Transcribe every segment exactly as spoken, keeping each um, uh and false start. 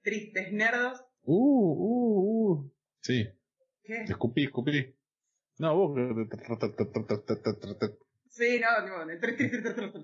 tristes nerdos. Uh, uh, uh. Sí. ¿Qué? Te escupí, escupí. No, vos. Sí, no, no, de tres tristes nerdos.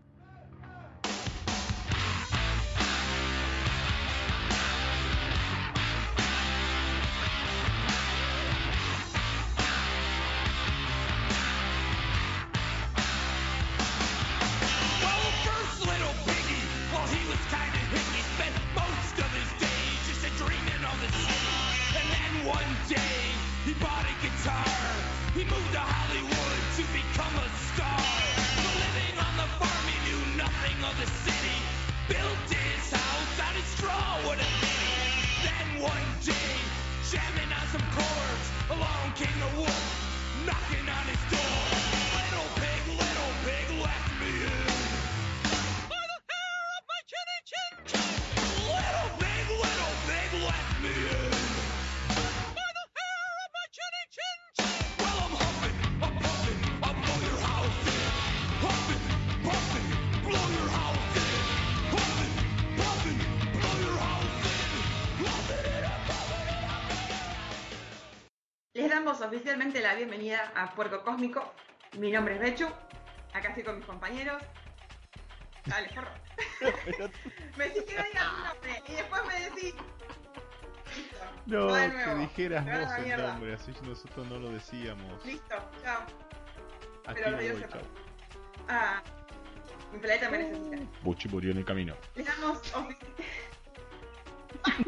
Les damos oficialmente la bienvenida a Puerco Cósmico. Mi nombre es Bechu. Acá estoy con mis compañeros. Dale, forro. Me decís que no digas tu nombre y después me decís. Listo. No, de nuevo. que dijeras Te vas a vos la el mierda. nombre, así nosotros no lo decíamos. Listo, chao. Aquí Pero lo lo dio voy, sepa. chao. Ah, mi planeta me necesita. Buchi murió en el camino. Les damos oficialmente. ¡Basta!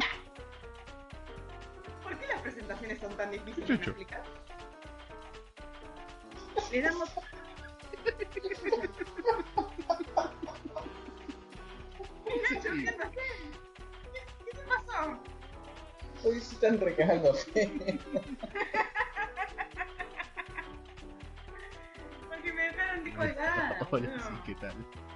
¿Por qué las presentaciones son tan difíciles de Chucho. explicar? Le damos. Nacho, ¿qué andas? ¿Qué, ¿Qué te pasó? Hoy se están recagándose. Porque me dejaron de colgar. Hola, no. sí, ¿qué tal?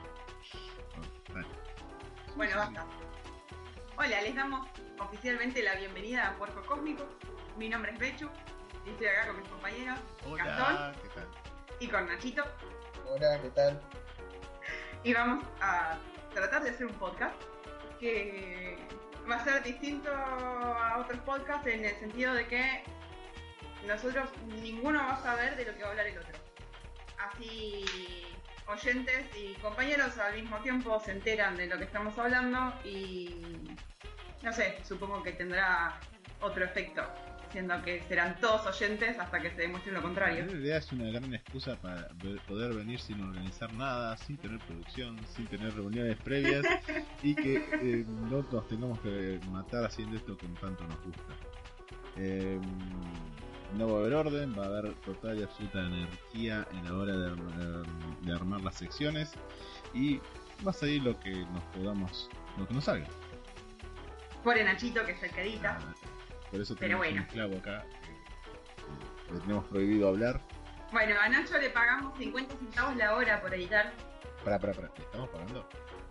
Oh, vale. Bueno, basta. Hola, les damos oficialmente la bienvenida a Puerco Cósmico. Mi nombre es Bechu y estoy acá con mis compañeros Gastón Hola, ¿qué tal? y con Nachito. Hola, ¿qué tal? Y vamos a tratar de hacer un podcast que va a ser distinto a otros podcasts en el sentido de que nosotros ninguno va a saber de lo que va a hablar el otro. Así oyentes y compañeros al mismo tiempo se enteran de lo que estamos hablando y no sé, supongo que tendrá otro efecto, siendo que serán todos oyentes hasta que se demuestre lo contrario. En realidad es una gran excusa para ver- poder venir sin organizar nada, sin tener producción, sin tener reuniones previas y que eh, no nos tengamos que matar haciendo esto que tanto nos gusta. Eh, no va a haber orden, va a haber total y absoluta energía en la hora de, arm- de armar las secciones y va a salir lo que nos podamos, lo que nos salga. Pobre Nachito, que es el que edita. Ah, por eso Pero tenemos bueno. un esclavo acá que, que le tenemos prohibido hablar. Bueno, a Nacho le pagamos cincuenta centavos la hora por editar. Pará, pará, pará, ¿le estamos pagando?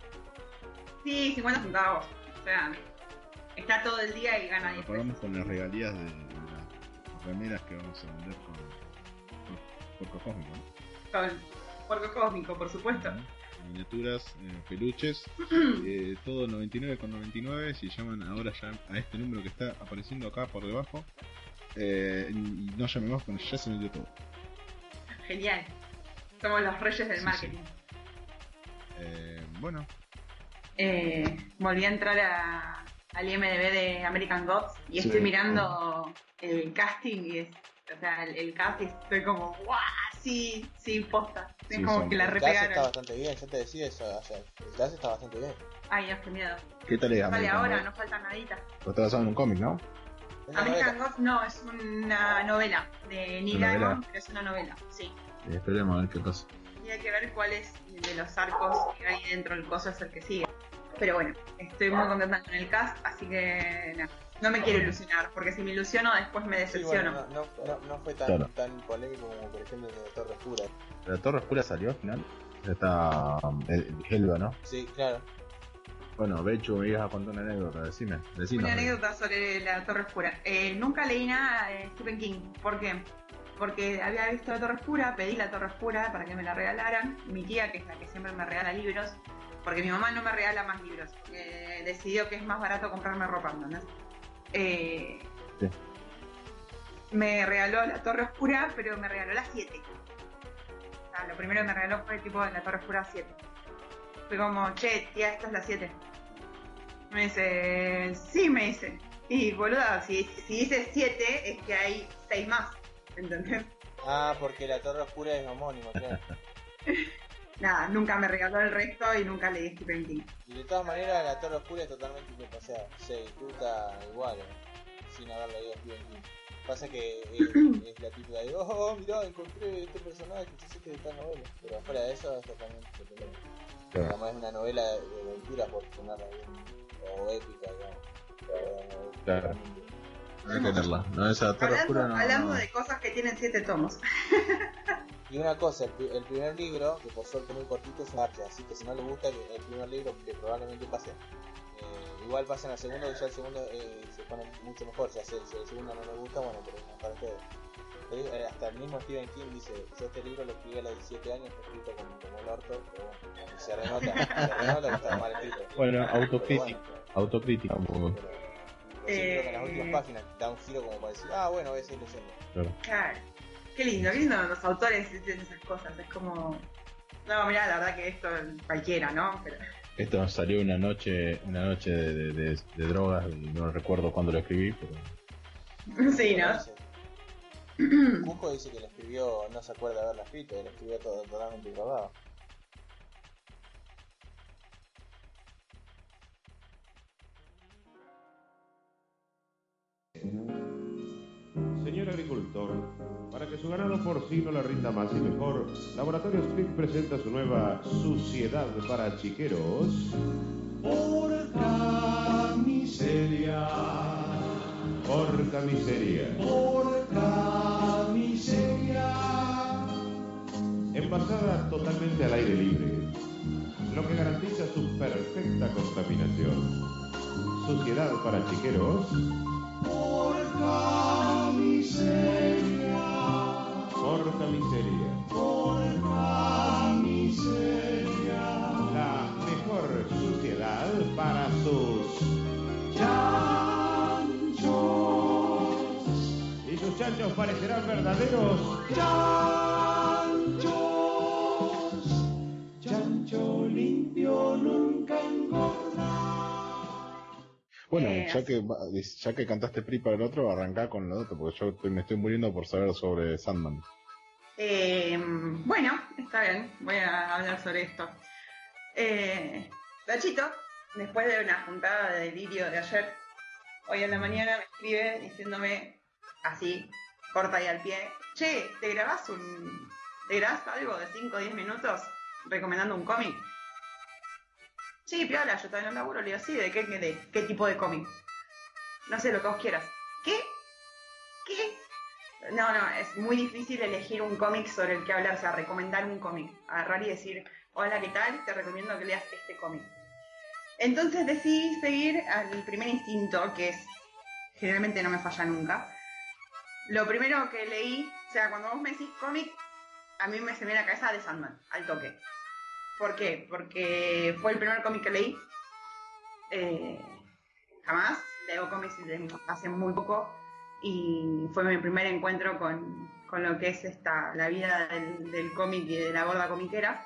Sí, cincuenta centavos. O sea, está todo el día y gana Lo diez pagamos pesos. con las regalías de, de las remeras que vamos a vender con por Puerco Cósmico, ¿no? Con Puerco Cósmico, por supuesto. Miniaturas, eh, peluches, eh, todo noventa y nueve con noventa y nueve. Si llaman ahora ya a este número que está apareciendo acá por debajo, eh, y no llamen más, porque ya se vendió todo. Genial. Somos los reyes del Sí, marketing. Eh, bueno, Eh, volví a entrar a, al I M D B de American Gods y Sí. estoy mirando el casting y es, o sea, el, el cast y estoy como, ¡guau! Sí, sí, posta. Es Sí, como son- que la El clase está repegaron. bastante bien, ya te decía eso. O sea, el clase está bastante bien. Ay, Dios, qué miedo. ¿qué tal es Sale American ahora, Gods? no falta nadita. Pero está basado en un cómic, ¿no? Es una American novela. Gods no, es una novela de Neil ¿Una Gaiman, novela? pero es una novela, sí. Eh, esperemos a ver qué pasa. Y hay que ver cuál es de los arcos que hay dentro del coso es el que sigue. Pero bueno, estoy muy contenta con el cast, así que no, no me quiero ilusionar, porque si me ilusiono después me Sí, bueno, decepciono. no, no, no, no fue tan, Claro. tan polémico como por ejemplo el de Torre Oscura. ¿La Torre Oscura salió al final? Está um, el, el Helva, ¿no? Sí, claro. Bueno, Bechu, me ibas a contar una anécdota, decime. Decinos. Una anécdota sobre la Torre Oscura. Eh, nunca leí nada de Stephen King. ¿Por qué? Porque había visto la Torre Oscura, pedí la Torre Oscura para que me la regalaran. Mi tía, que es la que siempre me regala libros, porque mi mamá no me regala más libros, porque decidió que es más barato comprarme ropa, ¿no? Eh, Sí. Me regaló La Torre Oscura, pero me regaló la siete. O sea, lo primero que me regaló fue tipo La Torre Oscura siete. Fue como, che, tía, esta es la siete. Me dice, sí, me dice. Y boluda, si, si dice siete, es que hay seis más. ¿Entendés? Ah, porque La Torre Oscura es homónimo, claro. Nada, nunca me regaló el resto y nunca leí Stephen King. Y de todas maneras, La Torre Oscura es totalmente independiente, o sea, se disfruta igual, ¿eh? Sin haber leído Stephen King. Pasa que es, es la típica de, oh, mirá, encontré este personaje, que se de esta novela. Pero fuera de eso, es totalmente independiente. Claro. Además es una novela de, de aventura, por ponerla bien, o épica, digamos. Pero, Claro. Hay que tenerla. No, esa Torre Hablando, Oscura no. hablando no. de cosas que tienen siete tomos. Y una cosa, el, pri- el primer libro, que por suerte muy cortito, es un archa, así que si no les gusta el, el primer libro, que probablemente pase, eh, igual pasen al segundo, y ya el segundo eh, se pone mucho mejor. Ya sé, si el segundo no les gusta, bueno, pero es para ustedes. Eh, Hasta el mismo Stephen King dice, yo este libro lo escribí a los diecisiete años, está escrito como, como el orto, pero bueno, se renota, se renota que está mal escrito. Bueno, Pero autocrítica. bueno, Autocrítica un poco. pero, pero sí, creo que en las últimas Eh, páginas da un giro como para decir, ah, bueno, voy a seguir leyendo. Claro. Claro. Qué lindo, qué lindo los autores dicen esas cosas. Es como... No, mirá, la verdad que esto cualquiera, ¿no? Pero... Esto salió una noche, una noche de, de, de, de drogas y no recuerdo cuándo lo escribí, pero Sí, ¿no? Cujo dice que lo escribió, no se acuerda de haberla escrito, lo escribió todo totalmente grabado. Señor agricultor, para que su ganado porcino le rinda más y mejor, Laboratorio Split presenta su nueva Suciedad para Chiqueros. Porca miseria, Porca miseria. porca miseria. Envasada totalmente al aire libre, lo que garantiza su perfecta contaminación. Suciedad para Chiqueros. Porca miseria, Porca miseria. porca miseria. La mejor suciedad para sus... Chanchos, Y sus chanchos parecerán verdaderos... chanchos, chancho limpio nunca engorda. bueno, Eh, ya que ya que cantaste Pri para el otro, arrancá con lo otro, porque yo estoy- me estoy muriendo por saber sobre Sandman. Eh, bueno, está bien, voy a hablar sobre esto. Eh, Nachito, después de una juntada de delirio de ayer, hoy en la mañana me escribe diciéndome así, corta y al pie, che, ¿te grabás un te grabás algo de cinco o diez minutos recomendando un cómic? Sí, piola, yo todavía no laburo, le digo, sí, ¿de qué, de qué tipo de cómic? No sé, lo que vos quieras. ¿Qué? ¿Qué? No, no, es muy difícil elegir un cómic sobre el que hablar, o sea, recomendar un cómic. Agarrar y decir, hola, ¿qué tal? Te recomiendo que leas este cómic. Entonces decidí seguir al primer instinto, que es, generalmente no me falla nunca. Lo primero que leí, o sea, cuando vos me decís cómic, a mí me se me viene a la cabeza de Sandman, al toque. ¿Por qué? Porque fue el primer cómic que leí. Eh, jamás leo cómics desde hace muy poco. Y fue mi primer encuentro con, con lo que es esta la vida del, del cómic y de la gorda comiquera.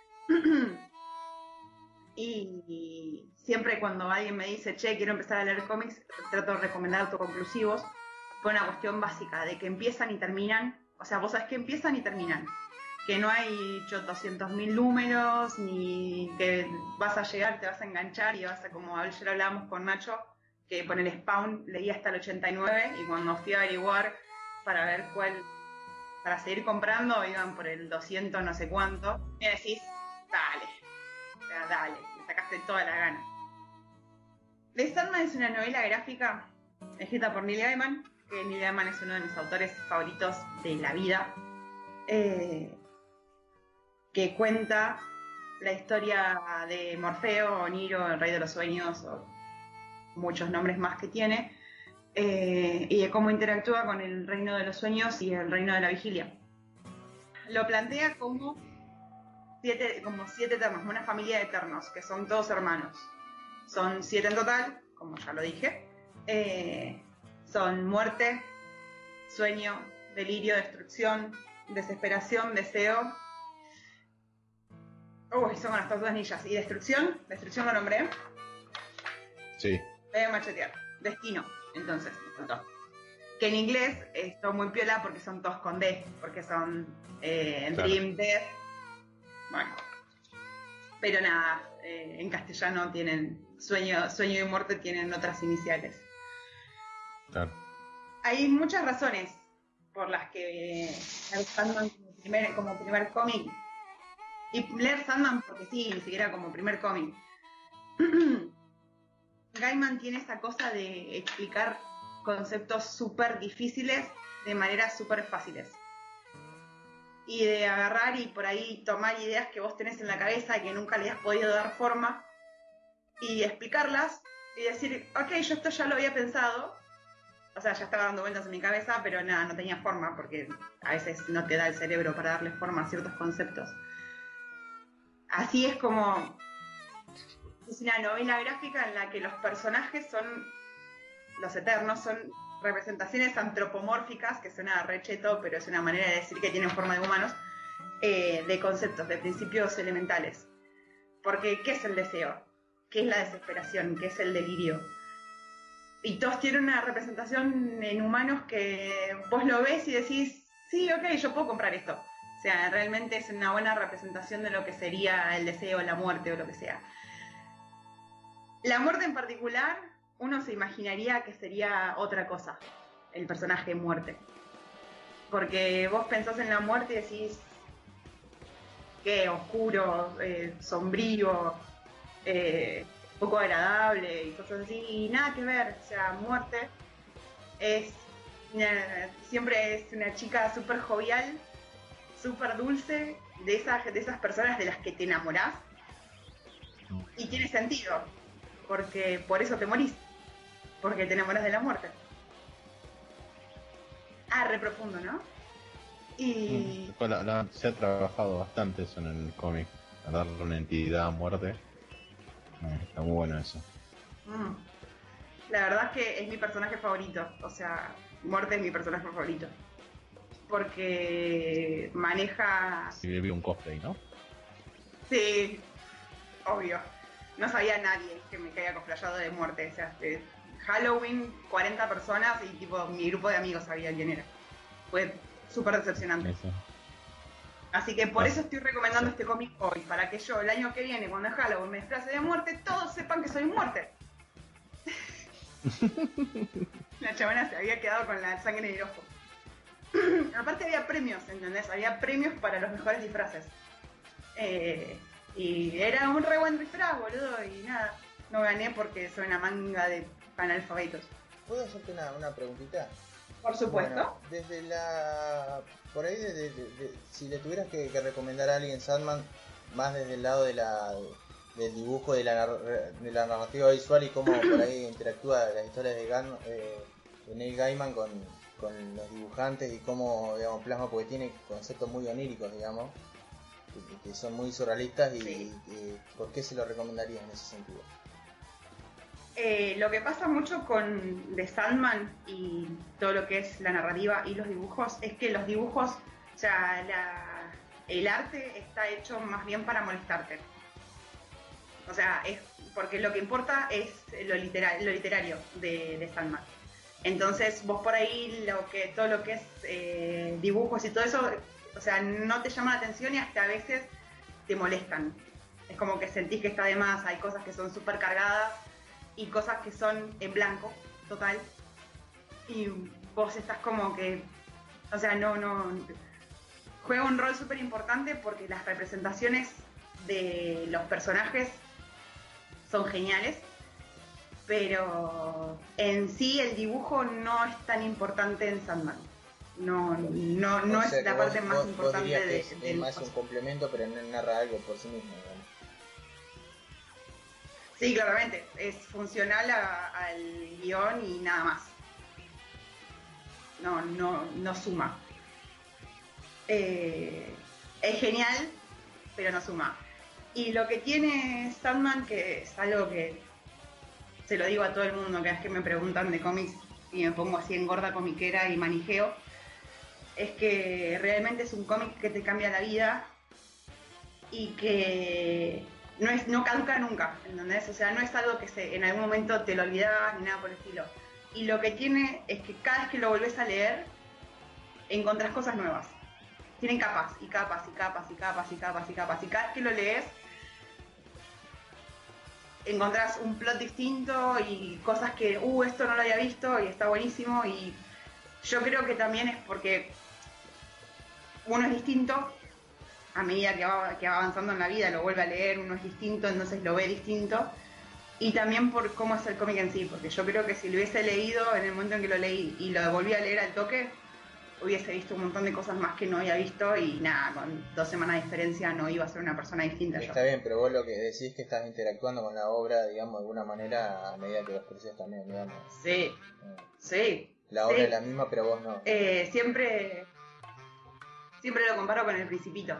y, y siempre cuando alguien me dice, che, quiero empezar a leer cómics, trato de recomendar autoconclusivos por una cuestión básica, de que empiezan y terminan. O sea, vos sabés que empiezan y terminan. Que no hay ochocientos mil números, ni que vas a llegar, te vas a enganchar y vas a, como ayer hablábamos con Nacho, que por el Spawn leía hasta el ochenta y nueve y cuando fui a averiguar para ver cuál, para seguir comprando, iban por el doscientos no sé cuánto. Y decís, dale, o sea, dale, me sacaste toda la gana. The Sandman es una novela gráfica escrita por Neil Gaiman, que Neil Gaiman es uno de mis autores favoritos de la vida, eh, que cuenta la historia de Morfeo, o Niro, el rey de los sueños, o muchos nombres más que tiene, eh, y de cómo interactúa con el reino de los sueños y el reino de la vigilia. Lo plantea como siete, como siete eternos, una familia de eternos, que son todos hermanos. Son siete en total, como ya lo dije. Eh, son muerte, sueño, delirio, destrucción, desesperación, deseo. Uy, son las tortugas ninjas. Y destrucción, destrucción lo nombré. Sí. Voy a machetear. Destino, entonces, me faltó. Que en inglés es todo muy piola porque son todos con D, porque son eh, Claro. Dream, Death. Bueno. Pero nada, eh, en castellano tienen sueño, sueño y muerte tienen otras iniciales. Claro. Hay muchas razones por las que leer Sandman como primer, como primer cómic. Y leer Sandman porque sí, ni siquiera como primer cómic. Gaiman tiene esa cosa de explicar conceptos súper difíciles de maneras súper fáciles. Y de agarrar y por ahí tomar ideas que vos tenés en la cabeza y que nunca le has podido dar forma y explicarlas y decir, ok, yo esto ya lo había pensado. O sea, ya estaba dando vueltas en mi cabeza, pero nada, no tenía forma porque a veces no te da el cerebro para darle forma a ciertos conceptos. Así es como... Es una novela gráfica en la que los personajes son... Los eternos son representaciones antropomórficas, que suena recheto, pero es una manera de decir que tienen forma de humanos, eh, de conceptos, de principios elementales. Porque, ¿qué es el deseo? ¿Qué es la desesperación? ¿Qué es el delirio? Y todos tienen una representación en humanos que vos lo ves y decís, sí, ok, yo puedo comprar esto. O sea, realmente es una buena representación de lo que sería el deseo, la muerte o lo que sea. La muerte en particular, uno se imaginaría que sería otra cosa, el personaje muerte. Porque vos pensás en la muerte y decís, qué oscuro, eh, sombrío, eh, poco agradable y cosas así, y nada que ver. O sea, muerte es una, siempre es una chica súper jovial, súper dulce, de esas, de esas personas de las que te enamorás, y tiene sentido, porque por eso te morís, porque te enamoras de la muerte. Ah, re profundo, ¿no? Y... Después la- la- se ha trabajado bastante eso en el cómic, a darle una entidad a muerte. Eh, Está muy bueno eso. Mm. La verdad es que es mi personaje favorito. O sea, Muerte es mi personaje favorito. Porque maneja... Si vi un cosplay, ¿no? Sí, obvio. No sabía nadie que me haya cosplayado de Muerte. O sea, de Halloween, cuarenta personas y tipo mi grupo de amigos sabía quién era. Fue súper decepcionante. Eso. Así que por Ah. eso estoy recomendando este cómic hoy, para que yo el año que viene, cuando es Halloween, me disfrace de Muerte, todos sepan que soy Muerte. La chavana se había quedado con la sangre en el ojo. Aparte había premios, ¿entendés? Había premios para los mejores disfraces. Eh, y era un re buen disfraz, boludo, y nada, no gané porque soy una manga de analfabetos. ¿Puedo hacerte una, una preguntita? Por supuesto. Bueno, desde la... Por ahí, de, de- de- de- si le tuvieras que, que recomendar a alguien Sandman, más desde el lado de la, del dibujo, de la, nar- de la narrativa visual y cómo por ahí interactúa las historias de, Gan, eh, de Neil Gaiman con, con los dibujantes y cómo, digamos, plasma, porque tiene conceptos muy oníricos, digamos, que, que son muy surrealistas y, Sí. y- y ¿por qué se lo recomendarías en ese sentido? Eh, lo que pasa mucho con The Sandman y todo lo que es la narrativa y los dibujos es que los dibujos, o sea, la- el arte está hecho más bien para molestarte. O sea, es porque lo que importa es lo, literal, lo literario de, de Sandman. Entonces vos por ahí lo que todo lo que es eh, dibujos y todo eso, o sea, no te llama la atención y hasta a veces te molestan. Es como que sentís que está de más, hay cosas que son súper cargadas y cosas que son en blanco, total. Y vos estás como que, o sea, no, no, juega un rol súper importante porque las representaciones de los personajes son geniales, pero en sí el dibujo no es tan importante en Sandman. No, no, no O es sea, que la vos- parte más vos- vos importante dirías que de, es, es del más un complemento, pero no narra algo por sí mismo, digamos. Sí, claramente, es funcional a- al guión y nada más. No, no, no suma. Eh, es genial pero no suma. Y lo que tiene Sandman, que es algo que se lo digo a todo el mundo, cada vez que me preguntan de cómics y me pongo así en gorda comiquera y manijeo, es que realmente es un cómic que te cambia la vida y que no es no caduca nunca, ¿entendés? O sea, no es algo que se, en algún momento te lo olvidás ni nada por el estilo. Y lo que tiene es que cada vez que lo volvés a leer, encontrás cosas nuevas. Tienen capas y capas y capas y capas y capas y capas. Y cada vez que lo lees, encontrás un plot distinto y cosas que, uh, esto no lo había visto y está buenísimo. Y yo creo que también es porque uno es distinto a medida que va, que va avanzando en la vida, lo vuelve a leer, uno es distinto, entonces lo ve distinto. Y también por cómo es el cómic en sí, porque yo creo que si lo hubiese leído en el momento en que lo leí y lo volví a leer al toque, hubiese visto un montón de cosas más que no había visto y nada, con dos semanas de diferencia no iba a ser una persona distinta. Está yo. bien, pero vos lo que decís es que estás interactuando con la obra, digamos, de alguna manera a medida que los precios también, digamos. Sí, Eh, sí. La obra sí. es la misma, pero vos no. Eh, siempre, siempre lo comparo con El Principito.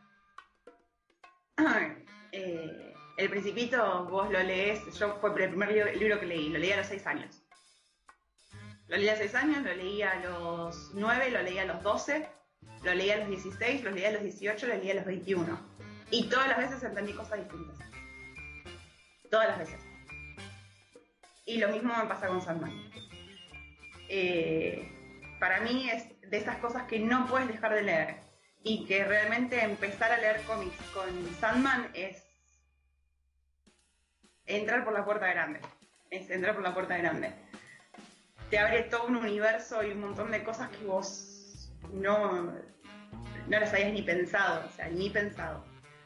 eh, El Principito, vos lo lees, yo fue el primer libro, libro que leí, lo leí a los seis años. Lo leí a los seis años, lo leí a los nueve, lo leí a los doce, lo leí a los dieciséis, lo leí a los dieciocho, lo leí a los veintiuno. Y todas las veces entendí cosas distintas. Todas las veces. Y lo mismo me pasa con Sandman. Eh, para mí es de esas cosas que no puedes dejar de leer. Y que realmente empezar a leer cómics con Sandman es entrar por la puerta grande. Es entrar por la puerta grande. Te abre todo un universo y un montón de cosas que vos no, no las habías ni pensado, o sea, ni pensado.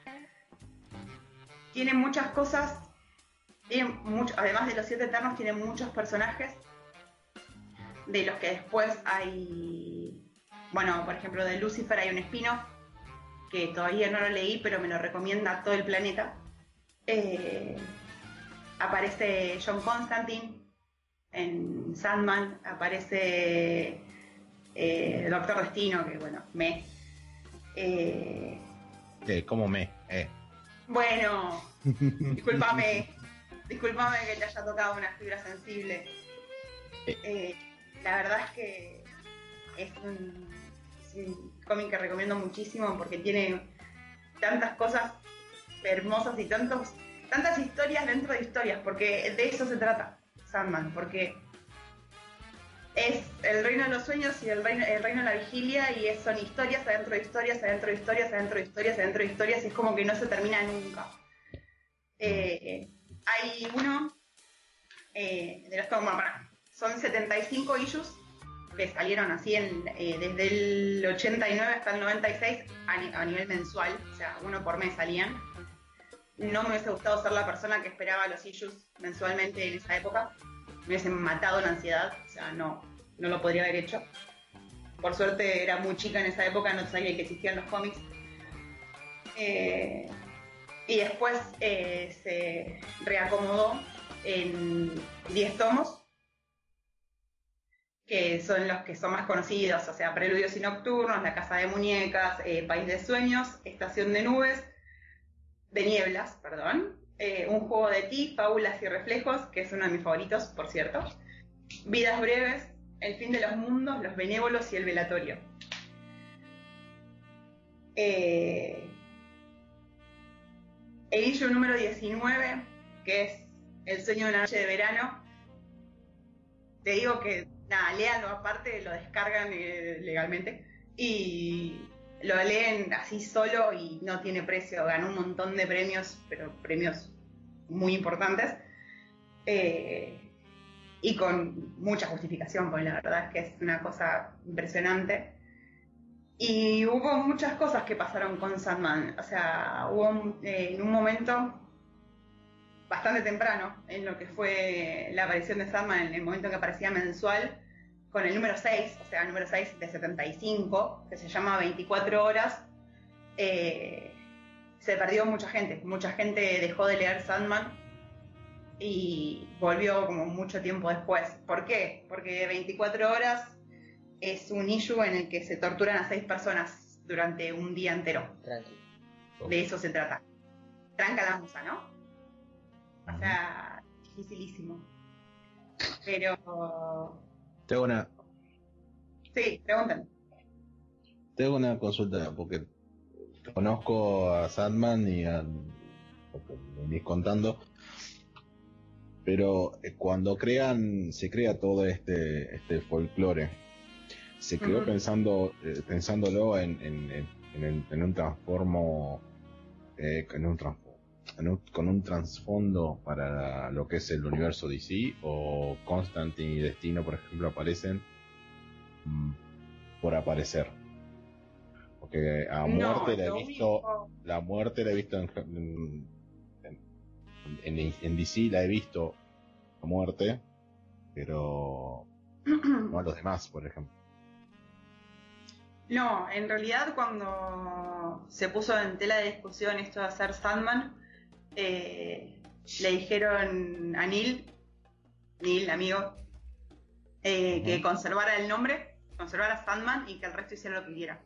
Tiene muchas cosas, tiene mucho, además de los siete eternos, tiene muchos personajes, de los que después hay, bueno, por ejemplo, de Lucifer hay un spin-off, que todavía no lo leí, pero me lo recomienda todo el planeta. Eh, aparece John Constantine en Sandman, aparece eh, Doctor Destino, que bueno, me... Eh, Eh, ¿Cómo me? Eh. bueno, discúlpame, discúlpame que te haya tocado una fibra sensible. Eh, la verdad es que es un, es un cómic que recomiendo muchísimo porque tiene tantas cosas hermosas y tantos, tantas historias dentro de historias, porque de eso se trata Sandman, porque es el reino de los sueños y el reino, el reino de la vigilia, y es, son historias adentro de historias, adentro de historias, adentro de historias, adentro de historias, y es como que no se termina nunca. Eh, hay uno eh, de los que, bueno, para, son setenta y cinco issues que salieron así en, eh, desde el ochenta y nueve hasta el noventa y seis a, ni, a nivel mensual, o sea, uno por mes salían. No me hubiese gustado ser la persona que esperaba los issues mensualmente en esa época. Me hubiesen matado la ansiedad, o sea, no, no lo podría haber hecho. Por suerte era muy chica en esa época, no sabía que existían los cómics. Eh, y después eh, se reacomodó en diez tomos, que son los que son más conocidos, o sea, Preludios y Nocturnos, La Casa de Muñecas, eh, País de Sueños, Estación de Nubes, de Nieblas, perdón, eh, Un Juego de Ti, Fábulas y Reflejos, que es uno de mis favoritos, por cierto, Vidas Breves, El Fin de los Mundos, Los Benévolos y El Velatorio. Eh, el issue número diecinueve, que es El Sueño de una Noche de Verano, te digo que, nada, léanlo aparte, lo descargan eh, legalmente, y lo leen así solo y no tiene precio, ganó un montón de premios, pero premios muy importantes, eh, y con mucha justificación, porque la verdad es que es una cosa impresionante. Y hubo muchas cosas que pasaron con Sandman, o sea, hubo un, eh, en un momento bastante temprano, en lo que fue la aparición de Sandman, en el momento en que aparecía mensual, con el número seis, o sea, el número seis de setenta y cinco, que se llama veinticuatro horas, eh, se perdió mucha gente. Mucha gente dejó de leer Sandman y volvió como mucho tiempo después. ¿Por qué? Porque veinticuatro horas es un issue en el que se torturan a seis personas durante un día entero. Tranqui. de eso se trata. Tranca la musa, ¿no? O sea, dificilísimo. Pero... Te hago una, Sí, preguntan. te hago una consulta, porque conozco a Sandman y a... porque me venís contando, pero eh, cuando crean, se crea todo este este folclore, se creó Ujú. pensando eh, pensándolo en en, en, en, el- en un transformo eh, en un transfo- en un- con un trasfondo para lo que es el universo D C, o Constantine y Destino, por ejemplo, aparecen mm, por aparecer, porque a No, muerte la he lo visto único... la muerte la he visto en, en, en, en D C, la he visto a muerte, pero no a los demás, por ejemplo. No, en realidad cuando se puso en tela de discusión esto de hacer Sandman, eh, le dijeron a Neil, Neil, amigo, eh, Ujú. que conservara el nombre, conservara Sandman y que el resto hiciera lo que quiera.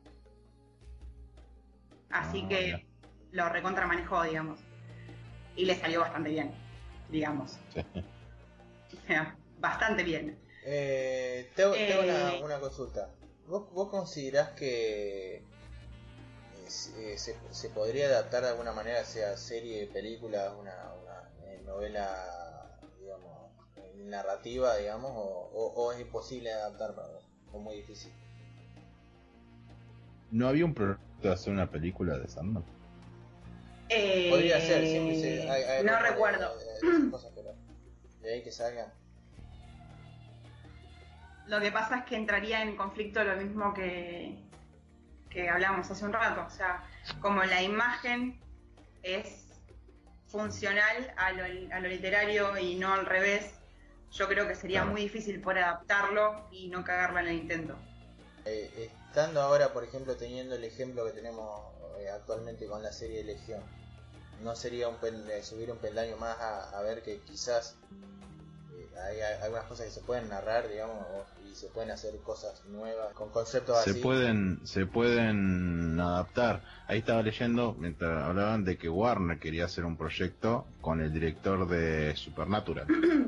Así Ah, que mira. lo recontra manejó, digamos. Y le salió bastante bien, digamos. Sí. O sea, bastante bien. Eh, tengo tengo una, Eh, una consulta. ¿Vos, vos considerás que eh, se, eh, se, se podría adaptar de alguna manera, sea serie, película, una, una eh, novela, digamos, eh, narrativa, digamos, o, o, o es imposible adaptar para vos, o muy difícil? ¿No había un proyecto de hacer una película de Sandman? eh, Podría ser, siempre se, hay, hay no rumores recuerdo. de, de- de esas cosas, pero de ahí que salgan. Lo que pasa es que entraría en conflicto lo mismo que, que hablábamos hace un rato. O sea, como la imagen es funcional a lo, a lo literario y no al revés, yo creo que sería Claro. muy difícil poder adaptarlo y no cagarla en el intento. Eh, estando ahora, por ejemplo, teniendo el ejemplo que tenemos eh, actualmente con la serie de Legión, ¿no sería un pel- eh, subir un peldaño más a, a ver que quizás eh, hay, hay algunas cosas que se pueden narrar, digamos, o- y se pueden hacer cosas nuevas con conceptos Se así? pueden, se pueden adaptar. Ahí estaba leyendo, mientras hablaban, de que Warner quería hacer un proyecto con el director de Supernatural.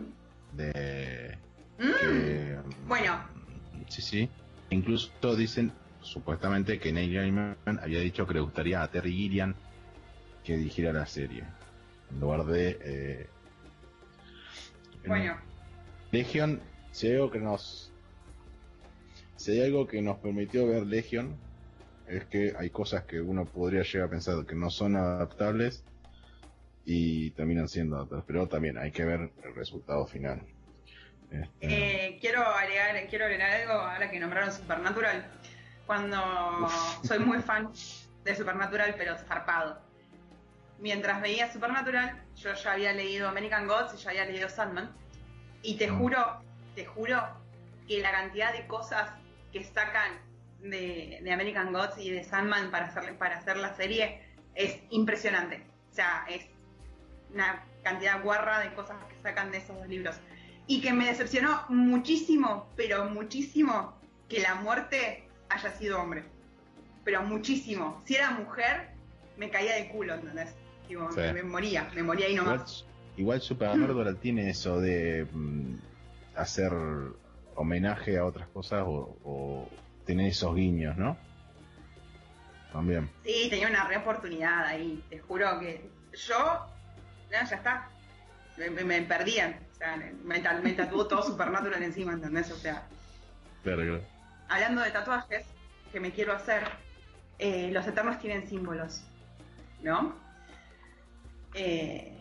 De que, Bueno. sí, sí. Incluso dicen, supuestamente, que Neil Gaiman había dicho que le gustaría a Terry Gilliam que dirigiera la serie, en lugar de eh, en Bueno, Legion. Si hay algo que nos si hay algo que nos permitió ver Legion, es que hay cosas que uno podría llegar a pensar que no son adaptables y terminan siendo adaptables, pero también hay que ver el resultado final. Este, eh, quiero agregar, quiero agregar algo ahora que nombraron Supernatural. Cuando soy muy fan de Supernatural, pero zarpado. Mientras veía Supernatural, yo ya había leído American Gods y ya había leído Sandman. Y te Mm. juro, te juro que la cantidad de cosas que sacan de, de American Gods y de Sandman para hacer, para hacer la serie es impresionante. O sea, es una cantidad guarra de cosas que sacan de esos dos libros. Y que me decepcionó muchísimo, pero muchísimo, que la muerte haya sido hombre. Pero muchísimo. Si era mujer, me caía de culo, ¿entendés? Digo, Sí. me, me moría, me moría ahí igual, nomás. igual Supernatural tiene eso de mm, hacer homenaje a otras cosas, o, o tener esos guiños, ¿no? También. Sí, tenía una re oportunidad ahí. Te juro que yo, no, ya está. Me, me- me perdían. O sea, me, ta- me tatuó todo Supernatural encima, ¿entendés? O sea, Claro, claro. hablando de tatuajes que me quiero hacer, eh, los Eternos tienen símbolos, ¿no? Eh,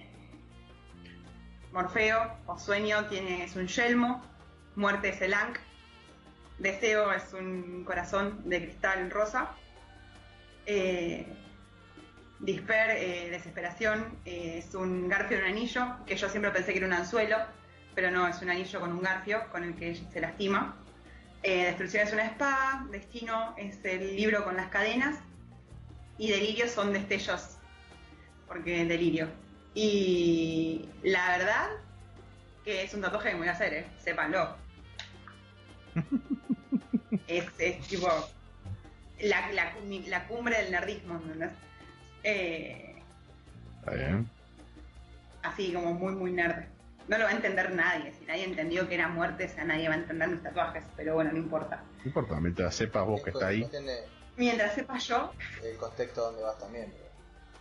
Morfeo o Sueño tiene, es un yelmo, Muerte es el Ankh, Deseo es un corazón de cristal rosa, eh, Despair, eh, desesperación, eh, es un garfio en un anillo, que yo siempre pensé que era un anzuelo, pero no, es un anillo con un garfio con el que se lastima. Eh, Destrucción es una espada, Destino es el libro con las cadenas, y Delirio son destellos, porque delirio. Y la verdad que es un tatuaje que me voy a hacer, ¿eh? Sépanlo. es, es tipo la, la, la cumbre del nerdismo, ¿entendés? Eh, Está bien. así como muy, muy nerd. No lo va a entender nadie. Si nadie entendió que era muerte, o sea, nadie va a entender mis tatuajes. Pero bueno, no importa. No importa, mientras sepas vos que está ahí. Entiende Mientras sepa yo, el contexto donde vas también. Pero...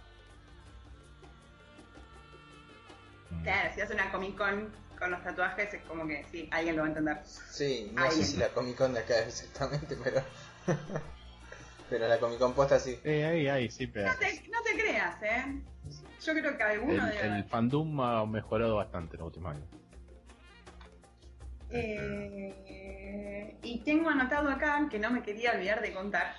claro, si hace una Comic Con con los tatuajes, es como que sí, alguien lo va a entender. Sí, no Alguien. sé si la Comic Con de acá exactamente, pero... pero la Comic Con posta sí. Eh, ahí, ahí, sí, pero. No te, no te creas, ¿eh? Yo creo que alguno El, debe el fandom ha mejorado bastante en los últimos años. Eh, y tengo anotado acá, que no me quería olvidar de contar,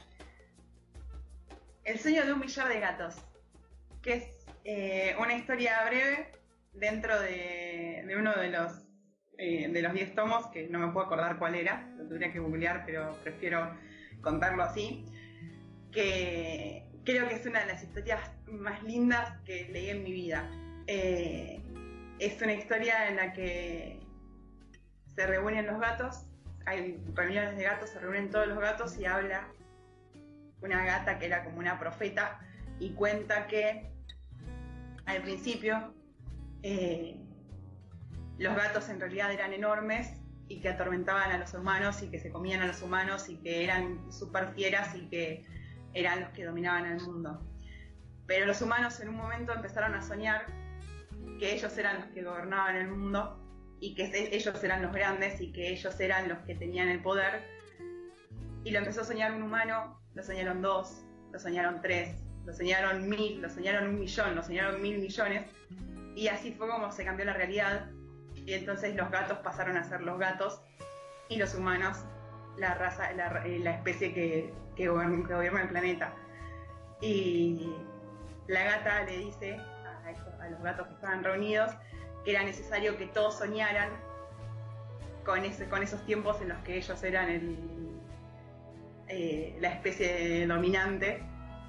El sueño de un millar de gatos, que es eh, una historia breve dentro de, de uno de los eh, de los diez tomos, que no me puedo acordar cuál era, lo tendría que googlear, pero prefiero contarlo así, que creo que es una de las historias más lindas que leí en mi vida. Eh, es una historia en la que se reúnen los gatos, hay reuniones de gatos, se reúnen todos los gatos y habla una gata que era como una profeta y cuenta que al principio eh, los gatos en realidad eran enormes y que atormentaban a los humanos y que se comían a los humanos y que eran súper fieras y que eran los que dominaban el mundo. Pero los humanos en un momento empezaron a soñar que ellos eran los que gobernaban el mundo y que ellos eran los grandes y que ellos eran los que tenían el poder. Y lo empezó a soñar un humano, lo soñaron dos, lo soñaron tres, lo soñaron mil, lo soñaron un millón, lo soñaron mil millones. Y así fue como se cambió la realidad. Y entonces los gatos pasaron a ser los gatos y los humanos la raza, la, la especie que, que, gobierna, que gobierna el planeta. Y la gata le dice a, estos, a los gatos que estaban reunidos que era necesario que todos soñaran con, ese, con esos tiempos en los que ellos eran el, eh, la especie dominante.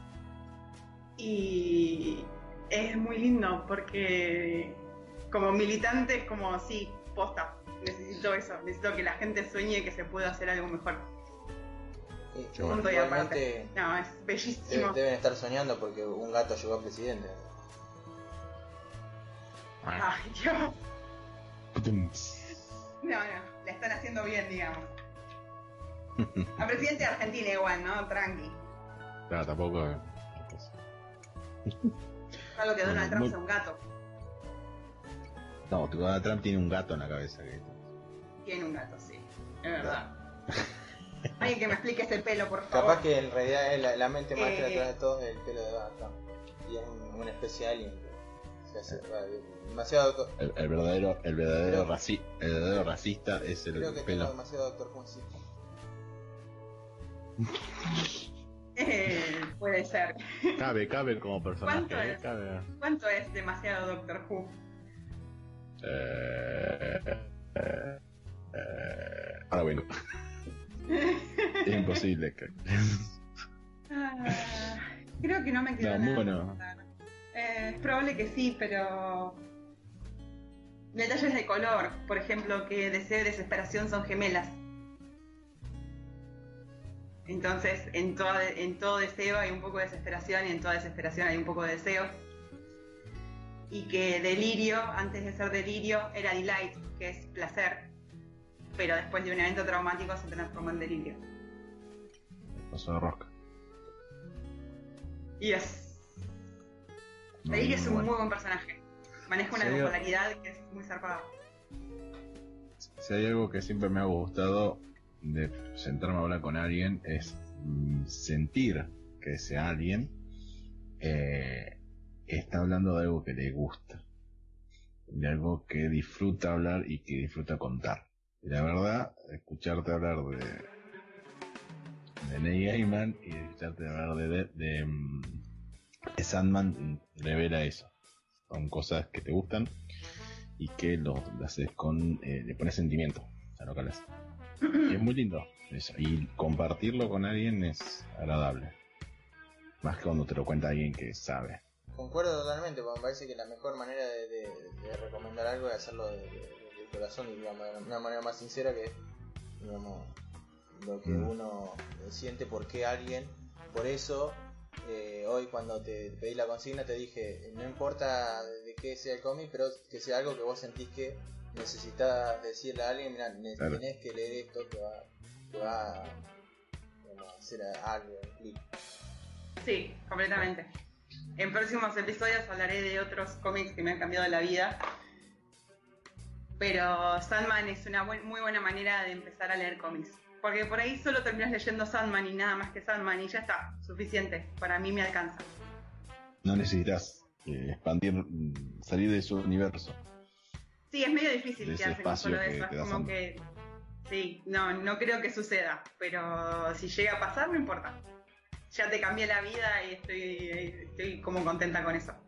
Y es muy lindo porque como militante es como, sí, posta, necesito eso, necesito que la gente sueñe que se pueda hacer algo mejor. Y, Punto y aparte. igualmente No, es de- bellísimo. deben estar soñando porque un gato llegó a presidente. Ay, Dios. No, no, la están haciendo bien, digamos. A presidente de Argentina igual, ¿no? Tranqui. Claro, tampoco. eh, Algo que Donald Bueno, Trump muy- sea un gato. No, Donald Trump tiene un gato en la cabeza. Que... Tiene un gato, sí. Es verdad. Alguien que me explique ese pelo, por favor. Capaz que en realidad es la, la mente maestra Eh. detrás de todo es el pelo de Donald Trump. Y es un, una especie de alien que se hace vale, demasiado doctor. El, el verdadero, el verdadero, Creo- raci- el verdadero racista es el Creo que tengo pelo. demasiado Doctor Who en sí. Eh, puede ser. Cabe, cabe como personaje. ¿Cuánto eh, es? cabe. ¿Cuánto es demasiado Doctor Who? Eh, eh, eh, ahora vengo. Es imposible. que- Ah, creo que no me quedó No, muy nada. bueno. Eh, es probable que sí, pero detalles de color, por ejemplo, que deseo y desesperación son gemelas. Entonces, en, toda, en todo deseo hay un poco de desesperación y en toda desesperación hay un poco de deseo. Y que delirio, antes de ser delirio, era delight, que es placer. Pero después de un evento traumático se transformó en delirio. Paso de rosca. Yes. No, Delirio es un bueno. muy buen personaje. Maneja una Sí, bipolaridad que es muy zarpada. Si hay algo que siempre me ha gustado de sentarme a hablar con alguien es mm, sentir que ese alguien eh, está hablando de algo que le gusta, de algo que disfruta hablar y que disfruta contar. Y la verdad, escucharte hablar de, de Neil Gaiman y escucharte hablar de, de, de, mm, de Sandman mm, revela eso. Son cosas que te gustan y que lo, lo haces con, eh, le pones sentimiento a lo que hablas. Y es muy lindo eso. Y compartirlo con alguien es agradable. Más que cuando te lo cuenta alguien que sabe. Concuerdo totalmente, porque me parece que la mejor manera de, de, de recomendar algo es hacerlo de, de, del corazón y de una, una manera más sincera que digamos, lo que Mm. uno siente, por qué alguien, por eso eh, hoy cuando te pedí la consigna te dije, no importa de qué sea el cómic, pero que sea algo que vos sentís que necesitas decirle a alguien, mira, ne- Claro. tenés que leer esto, te va, te va a, como, a hacer algo, un clic. Sí, completamente. En próximos episodios hablaré de otros cómics que me han cambiado la vida. Pero Sandman es una buen- muy buena manera de empezar a leer cómics. Porque por ahí solo terminas leyendo Sandman y nada más que Sandman y ya está, suficiente. Para mí me alcanza. No necesitas eh, expandir, mm, salir de su universo. Sí, es medio difícil De ese quedarse con espacio solo que eso. Es te da como Sandman. que... Sí, no, no creo que suceda. Pero si llega a pasar, no importa. Ya te cambié la vida y estoy, estoy como contenta con eso.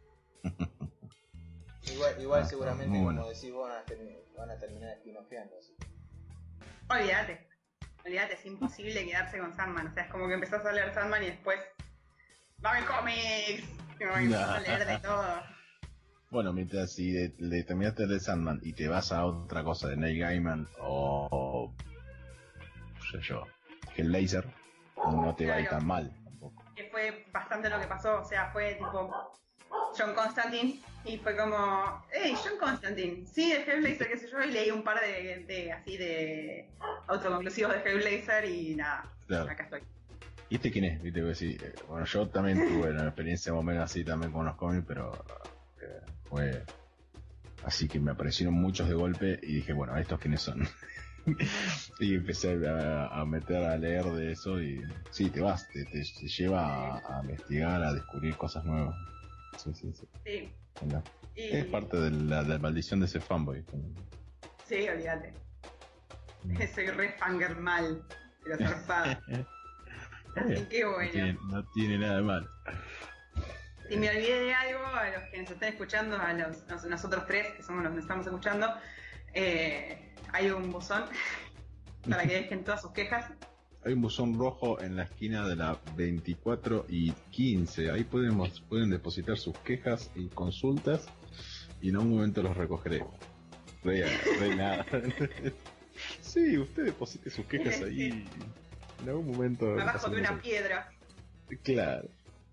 Igual, igual Ah, seguramente, muy bueno. como decís, vos, van a, termi- van a terminar espinofeando. Así. Olvídate. Olvídate, es imposible quedarse con Sandman. O sea, es como que empezás a leer Sandman y después... ¡Dame cómics! Y me empezás a leer de todo. Bueno, mientras si le, le terminaste de Sandman y te vas a otra cosa de Neil Gaiman o, o no sé yo, Hellblazer, no te va a ir Claro. tan mal tampoco. Que fue bastante lo que pasó. O sea, fue tipo... John Constantine. Y fue como... ¡Hey, John Constantine! Sí, de Hellblazer, qué sé yo. Y leí un par de, de así de... autoconclusivos de Hellblazer y nada. Claro. Acá estoy. ¿Y este quién es? ¿Viste? Pues sí, eh, bueno, yo también tuve una experiencia más o menos así también con los cómics, pero eh, fue así que me aparecieron muchos de golpe y dije, bueno, ¿estos quiénes son? Y empecé a, a meter a leer de eso y sí, te vas, te, te, te lleva a, a investigar, a descubrir cosas nuevas. Sí, sí, sí. Sí. Venga. Y... Es parte de la, de la maldición de ese fanboy. Sí, olvídate. Soy re fangirl mal. Pero zarpada. Así que No bueno. tiene, no tiene nada de mal. Si me olvidé de algo, a los que nos están escuchando, a los, nos- nosotros tres, que somos los que nos estamos escuchando, eh, hay un buzón para que dejen todas sus quejas. Hay un buzón rojo en la esquina de la veinticuatro y quince. Ahí podemos, pueden depositar sus quejas y consultas y en algún momento los recogeré. Re, re nada. Sí, usted deposite sus quejas ahí. En algún momento. Abajo de una hacemos- piedra. Claro.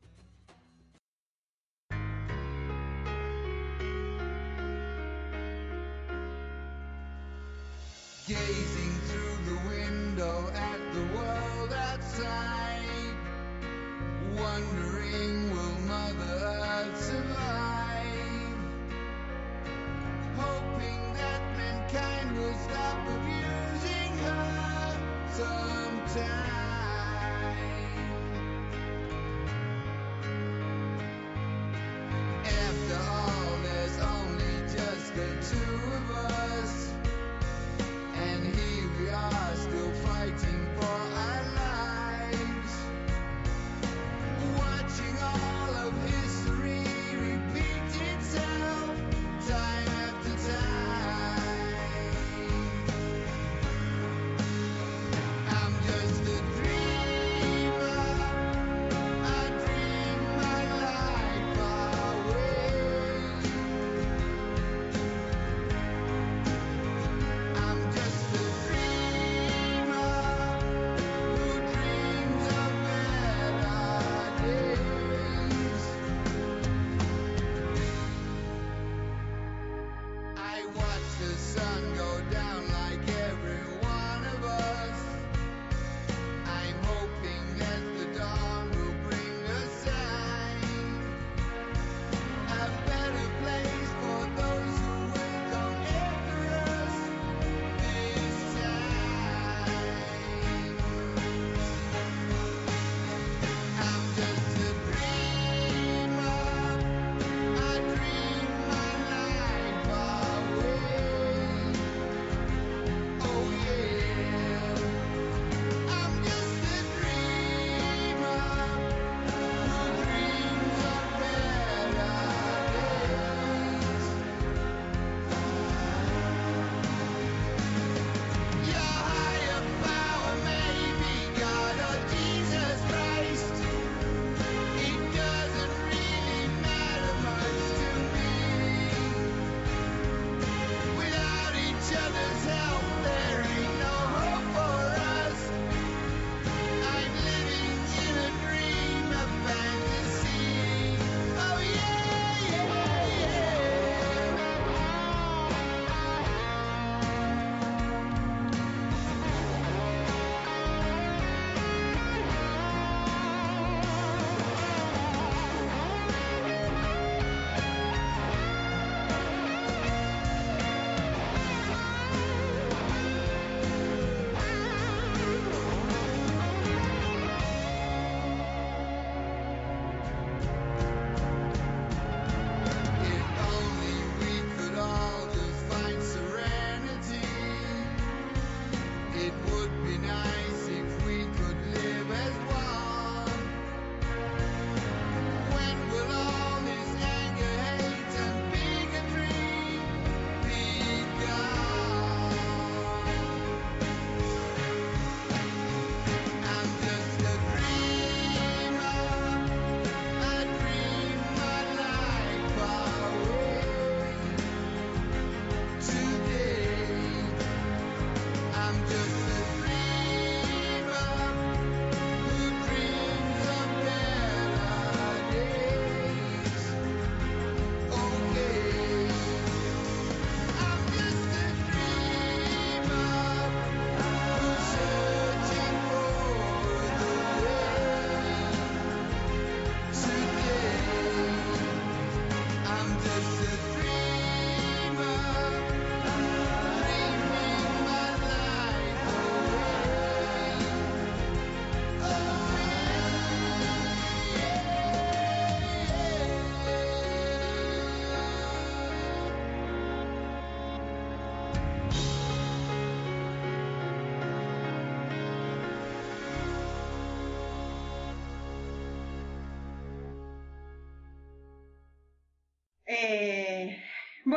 Gazing through the window at the world outside, wondering will Mother Earth survive, hoping that mankind will stop abusing her sometime. After all, there's only just the two of us, and here we are still fighting for our lives, watching all of history repeat itself time after time. I'm just a dream.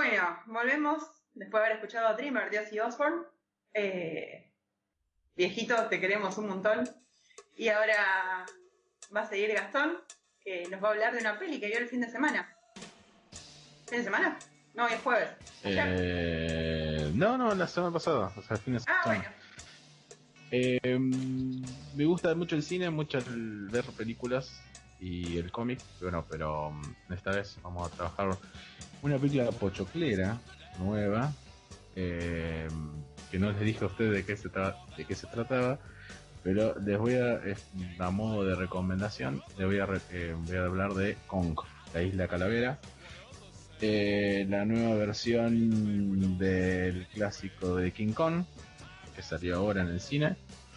Bueno, volvemos después de haber escuchado a Dreamer de Ozzy Osbourne. Eh, viejito, te queremos un montón. Y ahora va a seguir Gastón, que nos va a hablar de una peli que vio el fin de semana. ¿Fin de semana? No, hoy es jueves. ¿Ayer? Eh, no, no, la semana pasada, o sea, el fin de Ah, semana. bueno. Eh, me gusta mucho el cine, mucho el ver películas y el cómic. Bueno, pero um, esta vez vamos a trabajar una película pochoclera nueva, eh, que no les dije a ustedes de qué se tra- de qué se trataba, pero les voy a, es, a modo de recomendación, les voy a, re- eh, voy a hablar de Kong, la Isla Calavera. Eh, la nueva versión del clásico de King Kong, que salió ahora en el cine.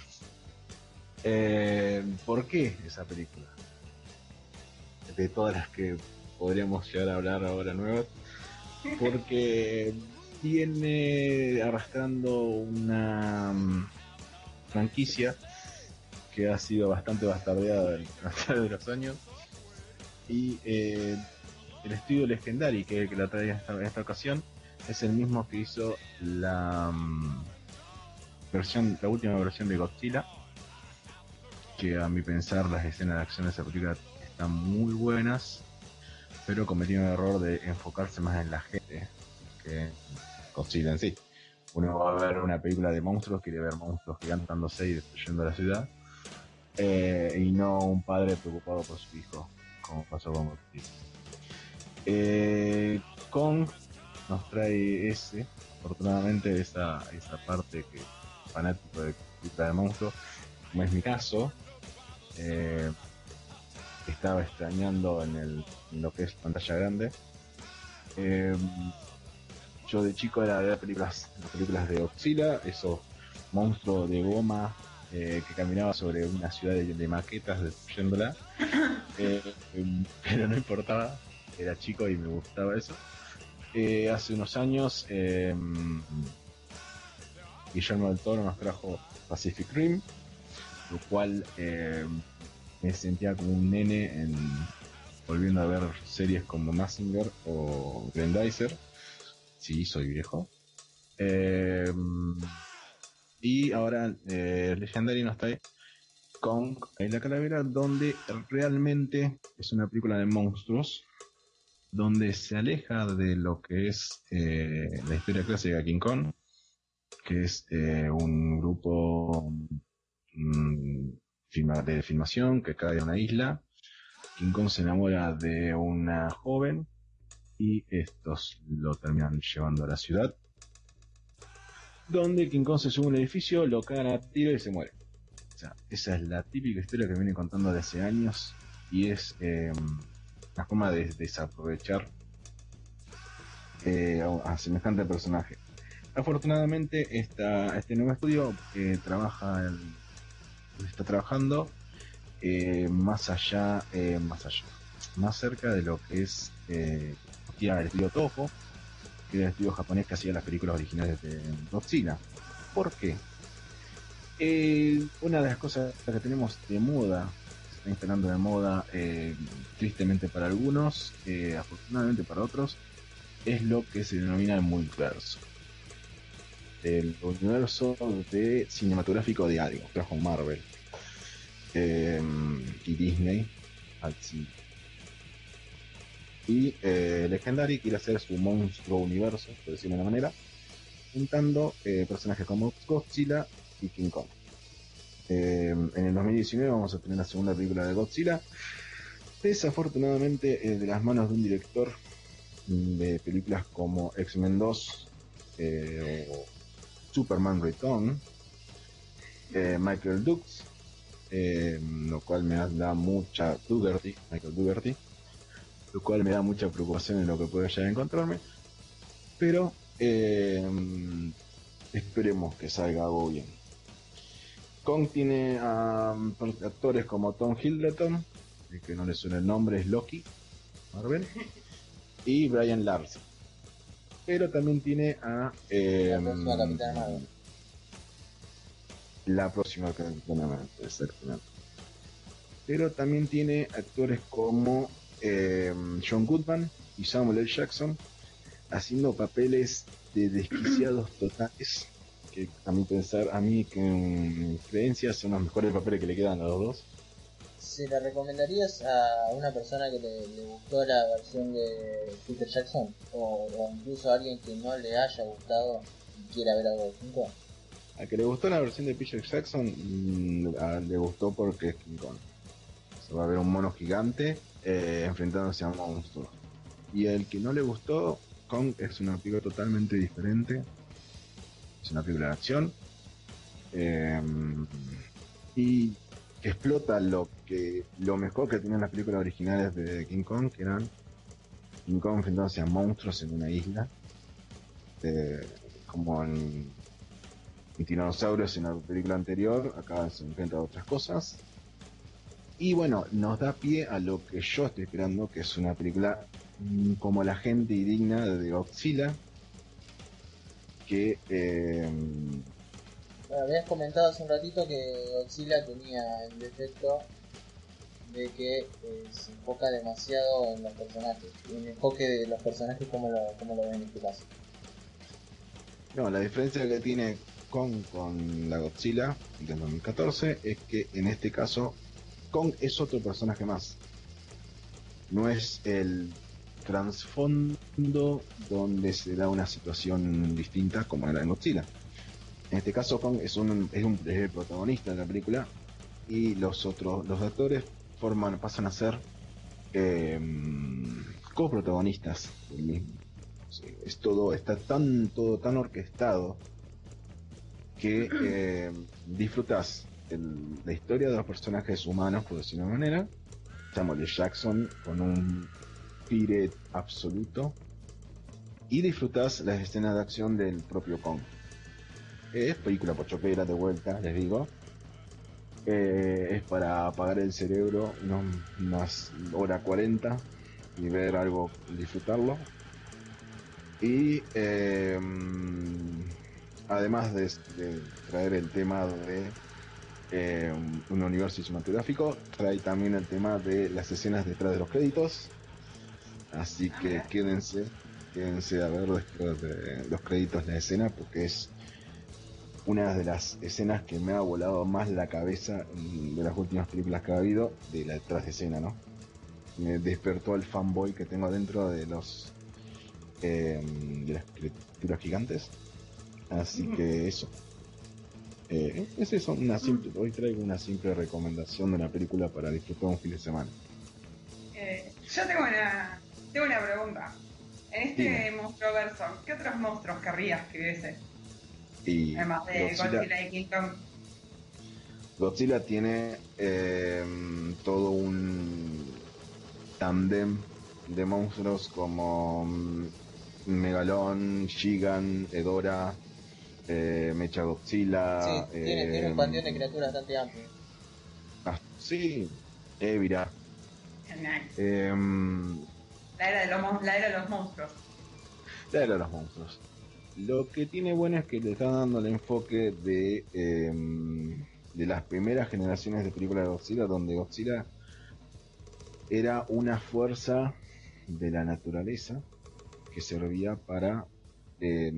Eh, ¿Por qué esa película? De todas las que podríamos llegar a hablar ahora nuevas, porque viene arrastrando una mm, franquicia que ha sido bastante bastardeada a través de los años, y eh, el estudio Legendary, que es el que la trae en esta, en esta ocasión, es el mismo que hizo la mm, versión, la última versión de Godzilla, que a mi pensar las escenas de acción de esa película están muy buenas, pero cometieron el error de enfocarse más en la gente que en Godzilla en sí. Uno va a ver una película de monstruos, quiere ver monstruos gigantándose y destruyendo la ciudad, eh, y no un padre preocupado por su hijo, como pasó con Godzilla. Eh, Kong nos trae ese, afortunadamente, esa, esa parte que fanático de película de monstruos, como es mi caso, eh, estaba extrañando en, el, en lo que es pantalla grande. Eh, yo de chico era de ver películas, las películas de Godzilla, esos monstruos de goma eh, que caminaba sobre una ciudad de, de maquetas destruyéndola, eh, eh, pero no importaba, era chico y me gustaba eso. Eh, hace unos años eh, Guillermo del Toro nos trajo Pacific Rim, lo cual eh, me sentía como un nene en, volviendo a ver series como Mazinger o Grandizer. Sí, soy viejo. Eh, y ahora eh, Legendary nos trae con La Calavera, donde realmente es una película de monstruos, donde se aleja de lo que es eh, la historia clásica de King Kong, que es eh, un grupo mm, filma, de filmación que cae a una isla. King Kong se enamora de una joven y estos lo terminan llevando a la ciudad, donde King Kong se sube a un edificio, lo cagan a tiro y se muere. O sea, esa es la típica historia que viene contando de hace años, y es eh, una forma de desaprovechar eh, a, a semejante personaje. Afortunadamente esta, este nuevo estudio eh, trabaja el, está trabajando eh, más allá, eh, más allá, más cerca de lo que es eh, el estudio Toho, que era el estudio japonés que hacía las películas originales de Godzilla. ¿Por qué? Eh, una de las cosas que tenemos de moda, se está instalando de moda, eh, tristemente para algunos, eh, afortunadamente para otros, es lo que se denomina el multiverso. El universo de cinematográfico de algo, trajo Marvel eh, y Disney al cine. Y eh, Legendary quiere hacer su monstruo universo, por decirlo de una manera, juntando eh, personajes como Godzilla y King Kong. Eh, en el dos mil diecinueve vamos a tener la segunda película de Godzilla, desafortunadamente eh, de las manos de un director de películas como X-Men dos eh, o Superman Return, eh, Michael Dux, eh, lo cual me da mucha Dougherty, Michael Dougherty, lo cual me da mucha preocupación en lo que pueda llegar a encontrarme, pero eh, esperemos que salga algo bien. Kong tiene a um, actores como Tom Hiddleston, el que no le suena el nombre es Loki, Marvel, y Brian Larson. Pero también tiene a eh, La próxima Capitana Marvel. la próxima Capitana Marvel, exactamente. Pero también tiene actores como eh, John Goodman y Samuel L. Jackson, haciendo papeles de desquiciados totales, que a mi pensar, a mí que en creencias son los mejores papeles que le quedan a los dos. ¿Se la recomendarías a una persona que le, le gustó la versión de Peter Jackson? O, o incluso a alguien que no le haya gustado y quiera ver algo distinto. A que le gustó la versión de Peter Jackson, mmm, a, le gustó porque es King Kong. Se va a ver un mono gigante eh, enfrentándose a un monstruo. Y el que no le gustó, Kong es una película totalmente diferente. Es una película de acción. Eh, y que explota lo que lo mejor que tenían las películas originales de King Kong, que eran King Kong enfrentándose a monstruos en una isla. Eh, como en, en Dinosaurios en la película anterior, acá se enfrenta a otras cosas. Y bueno, nos da pie a lo que yo estoy esperando, que es una película mmm, como la gente y digna de Godzilla, que eh, Bueno, habías comentado hace un ratito que Godzilla tenía el defecto de que eh, se enfoca demasiado en los personajes, en el enfoque de los personajes como lo, como lo ven en este caso. no, la diferencia que tiene Kong con la Godzilla del dos mil catorce es que en este caso Kong es otro personaje más. No es el trasfondo donde se da una situación distinta como era en Godzilla. En este caso Kong es un, es un es el protagonista de la película y los otros los actores forman pasan a ser eh, coprotagonistas del mismo. Sí, es todo está tan todo tan orquestado que eh, disfrutas el, la historia de los personajes humanos, por decirlo de una manera. Samuel L. Jackson con un pire absoluto y disfrutas las escenas de acción del propio Kong. Es película pochopera de vuelta, les digo. Eh, es para apagar el cerebro unos, unas hora cuarenta y ver algo, disfrutarlo. Y eh, además de, de traer el tema de eh, un universo cinematográfico, trae también el tema de las escenas detrás de los créditos. Así que quédense, quédense a ver después de los créditos de la escena, porque es una de las escenas que me ha volado más la cabeza de las últimas películas que ha habido, de la detrás de escena, ¿no? Me despertó el fanboy que tengo dentro de los eh, de las criaturas gigantes. Así que eso. Eh, es eso, una simple, hoy traigo una simple recomendación de una película para disfrutar un fin de semana. Eh, yo tengo una, tengo una pregunta. En este Dime. monstruoverso, ¿qué otros monstruos querrías que hubiese? Y Además de Godzilla, Godzilla y King Kong. Godzilla tiene eh, todo un tándem de monstruos como mm, Megalón, Gigan, Hedorah, eh, Mechagodzilla. Sí, tiene, eh, tiene un panteón de criaturas bastante amplio. ah, sí, Evira. Genial. Eh, La era de los, mon- la era de los monstruos. la era de los monstruos. Lo que tiene bueno es que le está dando el enfoque de eh, de las primeras generaciones de películas de Godzilla, donde Godzilla era una fuerza de la naturaleza que servía para eh,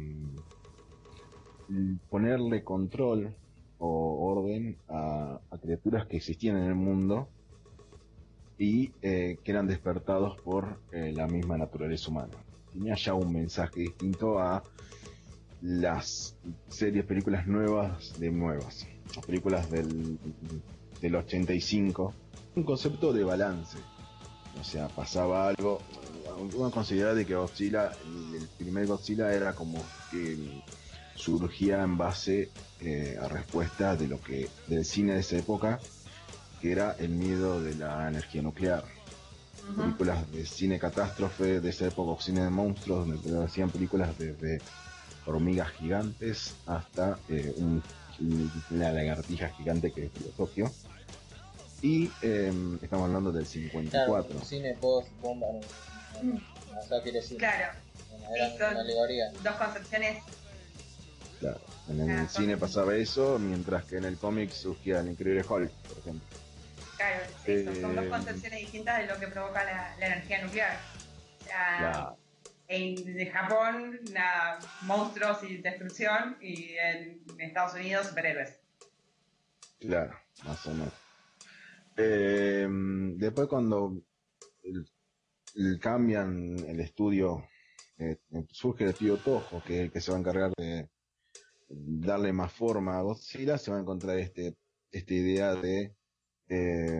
ponerle control o orden a, a criaturas que existían en el mundo y eh, que eran despertados por eh, la misma naturaleza humana. Tenía ya un mensaje distinto a las series, películas nuevas de nuevas, las películas del, del ochenta y cinco, un concepto de balance. O sea, pasaba algo, uno considera de que Godzilla, el primer Godzilla era como que surgía en base eh, a respuesta de lo que del cine de esa época, que era el miedo de la energía nuclear. Uh-huh. Películas de cine catástrofe de esa época, cine de monstruos, donde hacían películas desde hormigas gigantes hasta eh, un, una lagartija gigante que destruyó Tokio. Y eh, estamos hablando del cincuenta y cuatro. Claro, cine post bomba, no, no, no, o sea, quiere decir, claro. Una, era sí, son una alegoría. Dos concepciones. Claro, en el ah, cine pasaba eso, mientras que en el cómic surgía el Increíble Hulk, por ejemplo. Claro, sí, eh, son dos concepciones distintas de lo que provoca la, la energía nuclear. O sea, claro. En Japón, nada, monstruos y destrucción, y en Estados Unidos, superhéroes. Claro, más o menos. Eh, después cuando el- el cambian el estudio, eh, surge el estudio Toho, que es el que se va a encargar de darle más forma a Godzilla, se va a encontrar este esta idea de eh,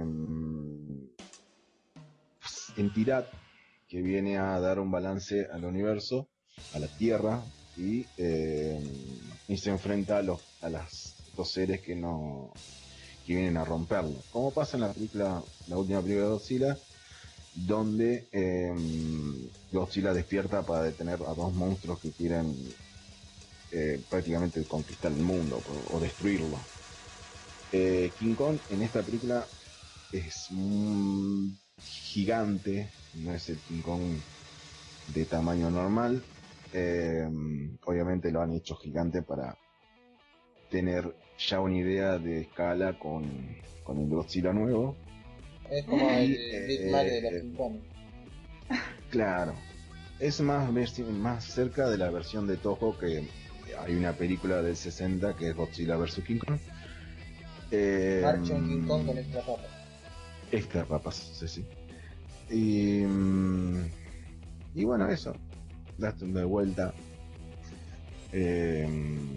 entidad que viene a dar un balance al universo, a la Tierra, y, eh, y se enfrenta a los a las, los seres que no que vienen a romperlo. Como pasa en la película, la última película de Godzilla, donde eh, Godzilla despierta para detener a dos monstruos que quieren eh, prácticamente conquistar el mundo o, o destruirlo. Eh, King Kong en esta película es un gigante, no es el King Kong de tamaño normal. Eh, obviamente lo han hecho gigante para tener ya una idea de escala con, con el Godzilla nuevo. Es como el Eh, Big Mac de los King Kong. Claro, es más, versi- más cerca de la versión de Toho, que hay una película del sesenta que es Godzilla versus. King Kong. Eh, Marcha un King Kong con extra papas. Extra papas, sí, sí. Y, mm, y bueno, eso. Daste de vuelta. Eh,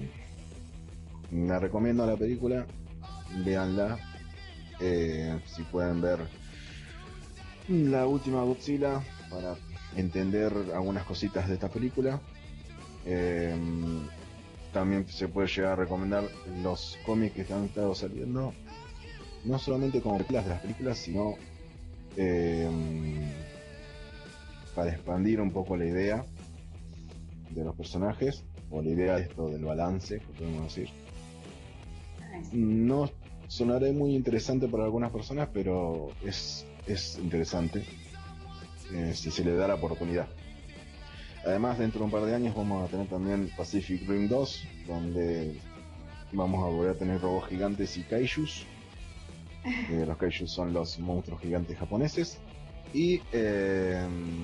la recomiendo la película. Véanla. Eh, si pueden ver la última Godzilla para entender algunas cositas de esta película. Eh, también se puede llegar a recomendar los cómics que han estado saliendo, no solamente como películas de las películas, sino eh, para expandir un poco la idea de los personajes, o la idea de esto del balance, que podemos decir. No sonaré muy interesante para algunas personas, pero es, es interesante eh, si se le da la oportunidad. Además, dentro de un par de años vamos a tener también Pacific Rim dos, donde vamos a volver a tener robots gigantes y kaijus. Eh, los kaijus son los monstruos gigantes japoneses. Y, eh,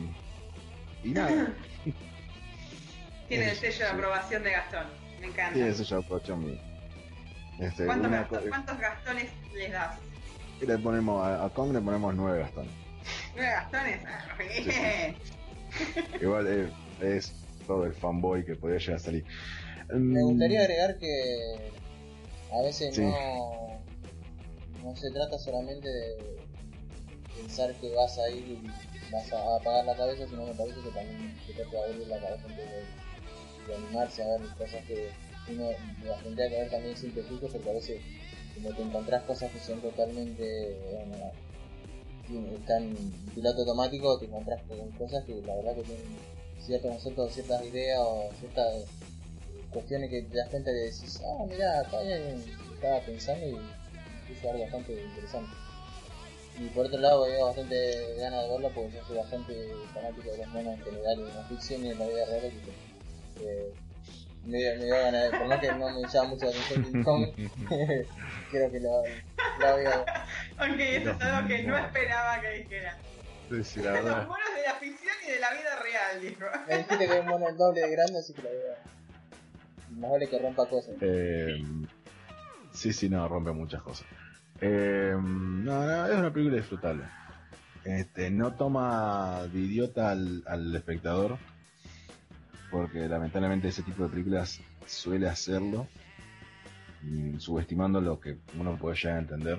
y nada. Tiene el Eso, sello de sí. aprobación de Gastón. Me encanta. Sí, eso ya aprovechó mío. Este, ¿Cuántos, una Gastón- co- ¿Cuántos Gastones les das? y le ponemos a, a Kong le ponemos nueve gastones. ¿Nueve Gastones? Ah, bien. Igual eh, es todo el fanboy que podría llegar a salir. Me Mm, gustaría agregar que a veces Sí. no, no se trata solamente de pensar que vas a ir y vas a apagar la cabeza, sino me parece que también se trata de abrir la cabeza antes de, de animarse a ver cosas que uno las tendría que ver también sin prejuicios, porque a veces como te encontrás cosas que son totalmente bueno, están en piloto automático, te encontrás con cosas que la verdad que tienen ciertos conceptos, ciertas ideas o ciertas cuestiones que te das cuenta y decís, ah, mirá, acá hay alguien que estaba pensando y hizo algo bastante interesante. Y por otro lado, me dio bastante ganas de verlo porque yo soy bastante fanático de los monos en general, y de la ficción y de la vida real, y que eh, me, dio, me dio ganas de, por más que no me llama mucho la atención King Kong, quiero que lo, lo vea. Aunque eso es algo que no No. esperaba que dijera. sí, sí, la Los verdad. monos de la ficción y de la vida real, dijo. Me dijiste que hay un mono el doble de grande, así que lo veo. Y más vale que rompa cosas. Eh, sí, sí, no, rompe muchas cosas. Eh, no, no, es una película disfrutable. Este, no toma de idiota al, al espectador, porque lamentablemente ese tipo de películas suele hacerlo, mm, subestimando lo que uno puede llegar a entender.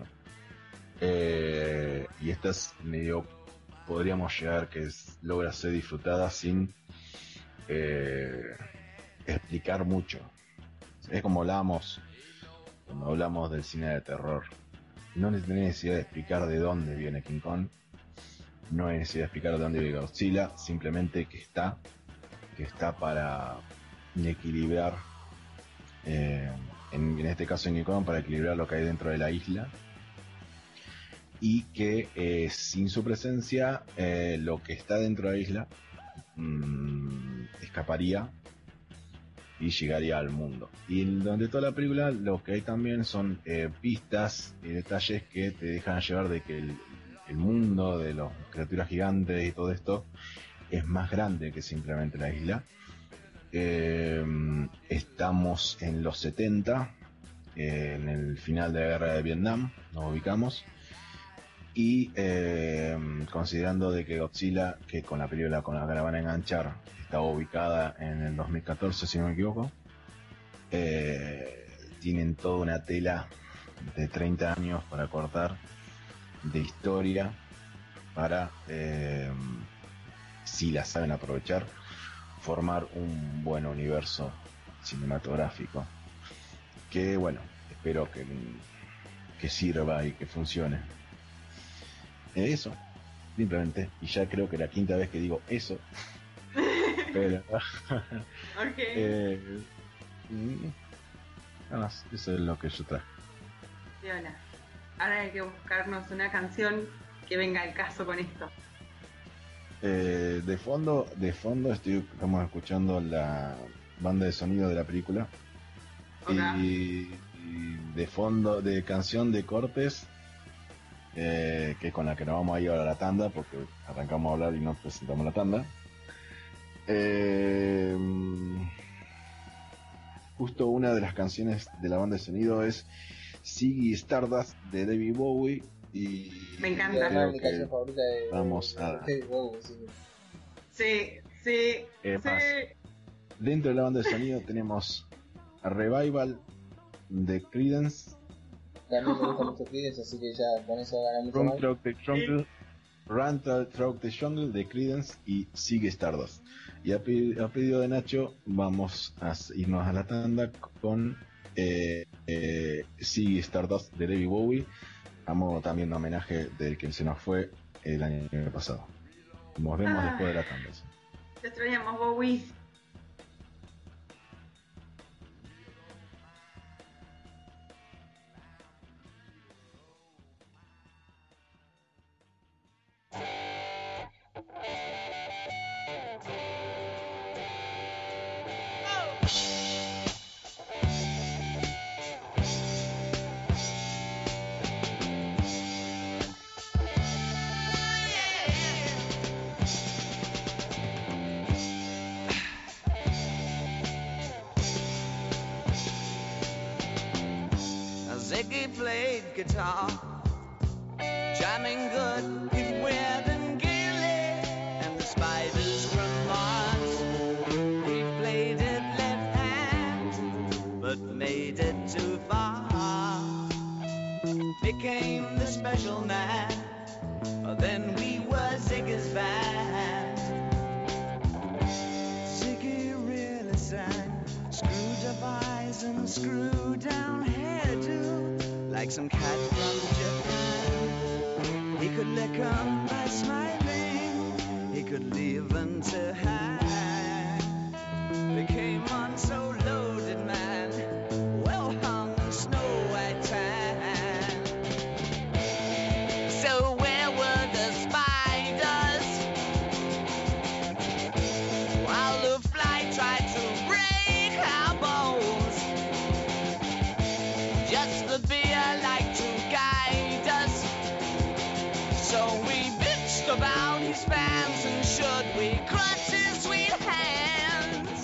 Eh, y esta es medio, podríamos llegar que es, logra ser disfrutada sin eh, explicar mucho. Es como hablábamos cuando hablamos del cine de terror. No tenés necesidad de explicar de dónde viene King Kong, no hay necesidad de explicar de dónde viene Godzilla, simplemente que está, que está para equilibrar, eh, en, en este caso en King Kong, para equilibrar lo que hay dentro de la isla, y que eh, sin su presencia eh, lo que está dentro de la isla mmm, escaparía y llegaría al mundo. Y durante toda la película lo que hay también son eh, pistas y detalles que te dejan llevar de que el, el mundo de las criaturas gigantes y todo esto es más grande que simplemente la isla. Eh, estamos en los setenta, eh, en el final de la guerra de Vietnam, nos ubicamos. Y eh, considerando de que Godzilla, que con la película con la que la van a enganchar, está ubicada en el dos mil catorce, si no me equivoco, eh, tienen toda una tela de treinta años para cortar de historia para, eh, si la saben aprovechar, formar un buen universo cinematográfico que, bueno, espero que, que sirva y que funcione. Eh, eso, simplemente, y ya creo que la quinta vez que digo eso. Pero Ok. eh, mm, nada más, eso es lo que yo traje. Viola. Ahora hay que buscarnos una canción que venga al caso con esto. Eh, de fondo, de fondo estoy, estamos escuchando la banda de sonido de la película. Ok. Y, y de fondo, de canción de cortes, eh, que es con la que nos vamos a ir a la tanda, porque arrancamos a hablar y no presentamos la tanda. Eh, justo una de las canciones de la banda de sonido es Ziggy Stardust de David Bowie. Y Me encanta. Y además creo mi que canción favorita de... vamos a... de Bowie, sí. Sí, sí, Eh, sí. más. Dentro de la banda de sonido tenemos a Revival de Creedence, También me gusta mucho Creedence, así que ya con eso gana mucho Run más. Through the Jungle, Run Through the Jungle de Creedence y Ziggy Stardust. Y a, pe- a pedido de Nacho vamos a s- irnos a la tanda con eh, eh, Ziggy Stardust de David Bowie, a modo también de homenaje del que se nos fue el año pasado. Nos vemos Ah. después de la tanda. ¿Sí? Te extrañamos, Bowie. Ziggy played guitar, jamming good with Weird and Gilly and the Spiders from Mars. He played it left hand, but made it too far. Became the special man, then we were Ziggy's band. Ziggy really sang, screwed up eyes and screwed down hairdo, like some cat from Japan. He could lick 'em by smiling, he could leave 'em to hang. Became one so loaded man, well hung in snow white tan. So where were the spiders while the fly tried to break our bones? Just the beer like to guide us, so we bitched about his fans, and should we crush his sweet hands?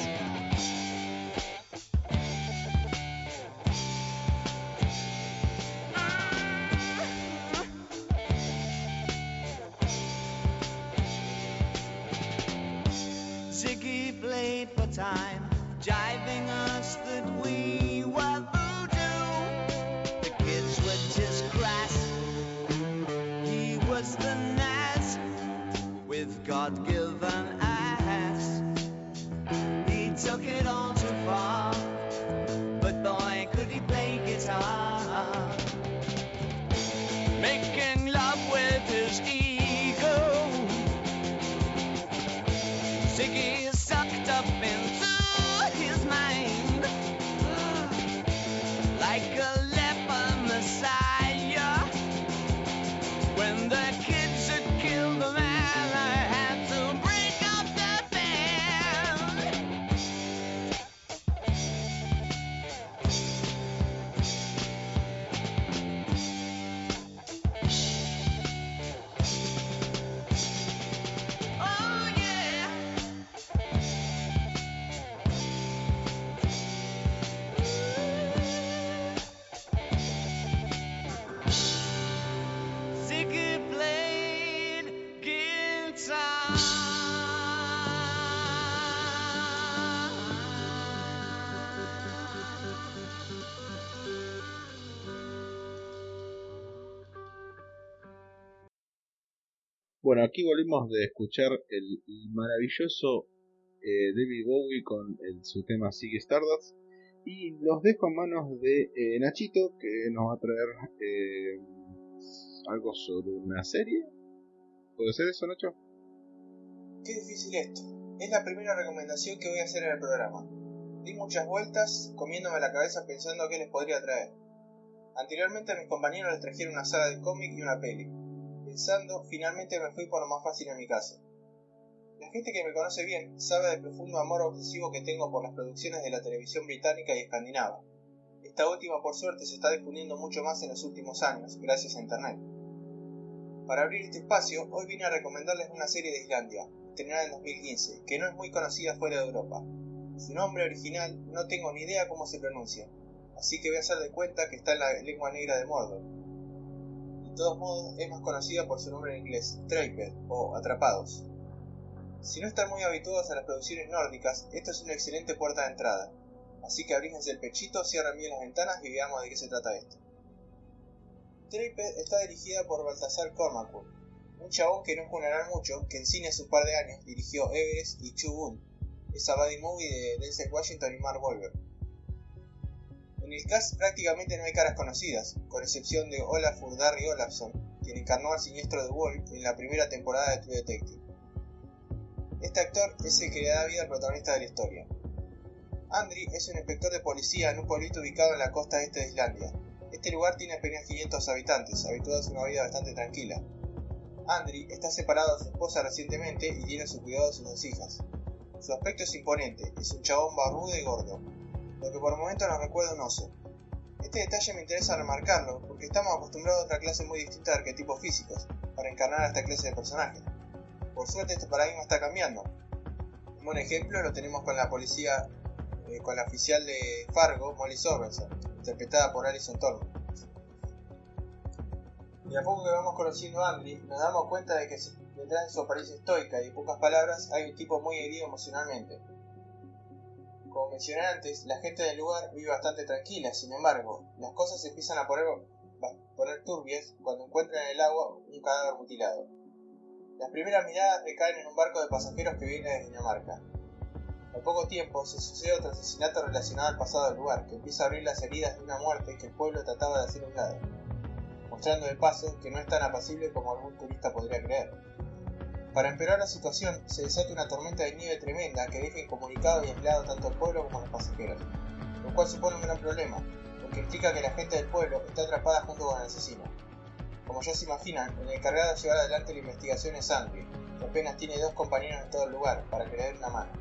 Ziggy played for time, jiving us that we were voodoo. The kids were just crass, he was the Nas with God-given ass. He took it all too far, but boy could he play guitar. Making love with his ego, Ziggy sucked up into Bueno, aquí volvimos de escuchar el, el maravilloso eh, David Bowie con el, su tema Ziggy Stardust. Y los dejo en manos de eh, Nachito, que nos va a traer eh, algo sobre una serie. ¿Puede ser eso, Nacho? Qué difícil esto. Es la primera recomendación que voy a hacer en el programa. Di muchas vueltas, comiéndome la cabeza pensando qué les podría traer. Anteriormente a mis compañeros les trajeron una saga de cómic y una peli. Pensando, finalmente me fui por lo más fácil en mi caso. La gente que me conoce bien sabe del profundo amor obsesivo que tengo por las producciones de la televisión británica y escandinava. Esta última, por suerte, se está difundiendo mucho más en los últimos años, gracias a internet. Para abrir este espacio, hoy vine a recomendarles una serie de Islandia, estrenada en dos mil quince, que no es muy conocida fuera de Europa. Su nombre original no tengo ni idea cómo se pronuncia, así que voy a hacer de cuenta que está en la lengua negra de Mordor. De todos modos, es más conocida por su nombre en inglés, Trapped o Atrapados. Si no están muy habituados a las producciones nórdicas, esto es una excelente puerta de entrada, así que abríjense el pechito, cierren bien las ventanas y veamos de qué se trata esto. Trapped está dirigida por Baltasar Kormákur, un chabón que no enjunarán mucho, que en cine hace un par de años dirigió Everest y Shogun, esa buddy movie de Denzel Washington y Mark Wahlberg. En el cast prácticamente no hay caras conocidas, con excepción de Olafur Darri Olafsson, quien encarnó al siniestro The Wolf en la primera temporada de True Detective. Este actor es el que le da vida al protagonista de la historia. Andri es un inspector de policía en un pueblito ubicado en la costa este de Islandia. Este lugar tiene apenas quinientos habitantes, habituados a una vida bastante tranquila. Andri está separado de su esposa recientemente y tiene su cuidado de sus dos hijas. Su aspecto es imponente, es un chabón barbudo y gordo, lo que por momentos nos recuerda a un oso. Este detalle me interesa remarcarlo porque estamos acostumbrados a otra clase muy distinta de arquetipos físicos para encarnar a esta clase de personajes. Por suerte este paradigma está cambiando. Un buen ejemplo lo tenemos con la policía, eh, con la oficial de Fargo, Molly Sorensen, interpretada por Alison Tolman. Y a poco que vamos conociendo a Andri, nos damos cuenta de que detrás de su apariencia estoica y pocas palabras hay un tipo muy herido emocionalmente. Como mencioné antes, la gente del lugar vive bastante tranquila, sin embargo, las cosas se empiezan a poner, a poner turbias cuando encuentran en el agua un cadáver mutilado. Las primeras miradas recaen en un barco de pasajeros que viene de Dinamarca. Al poco tiempo se sucede otro asesinato relacionado al pasado del lugar, que empieza a abrir las heridas de una muerte que el pueblo trataba de hacer a un lado, mostrando de paso que no es tan apacible como algún turista podría creer. Para empeorar la situación, se desata una tormenta de nieve tremenda que deja incomunicado y aislado tanto al pueblo como a los pasajeros, lo cual supone un gran problema, porque implica que la gente del pueblo está atrapada junto con el asesino. Como ya se imaginan, el encargado de llevar adelante la investigación es Andri, que apenas tiene dos compañeros en todo el lugar para que le den una mano.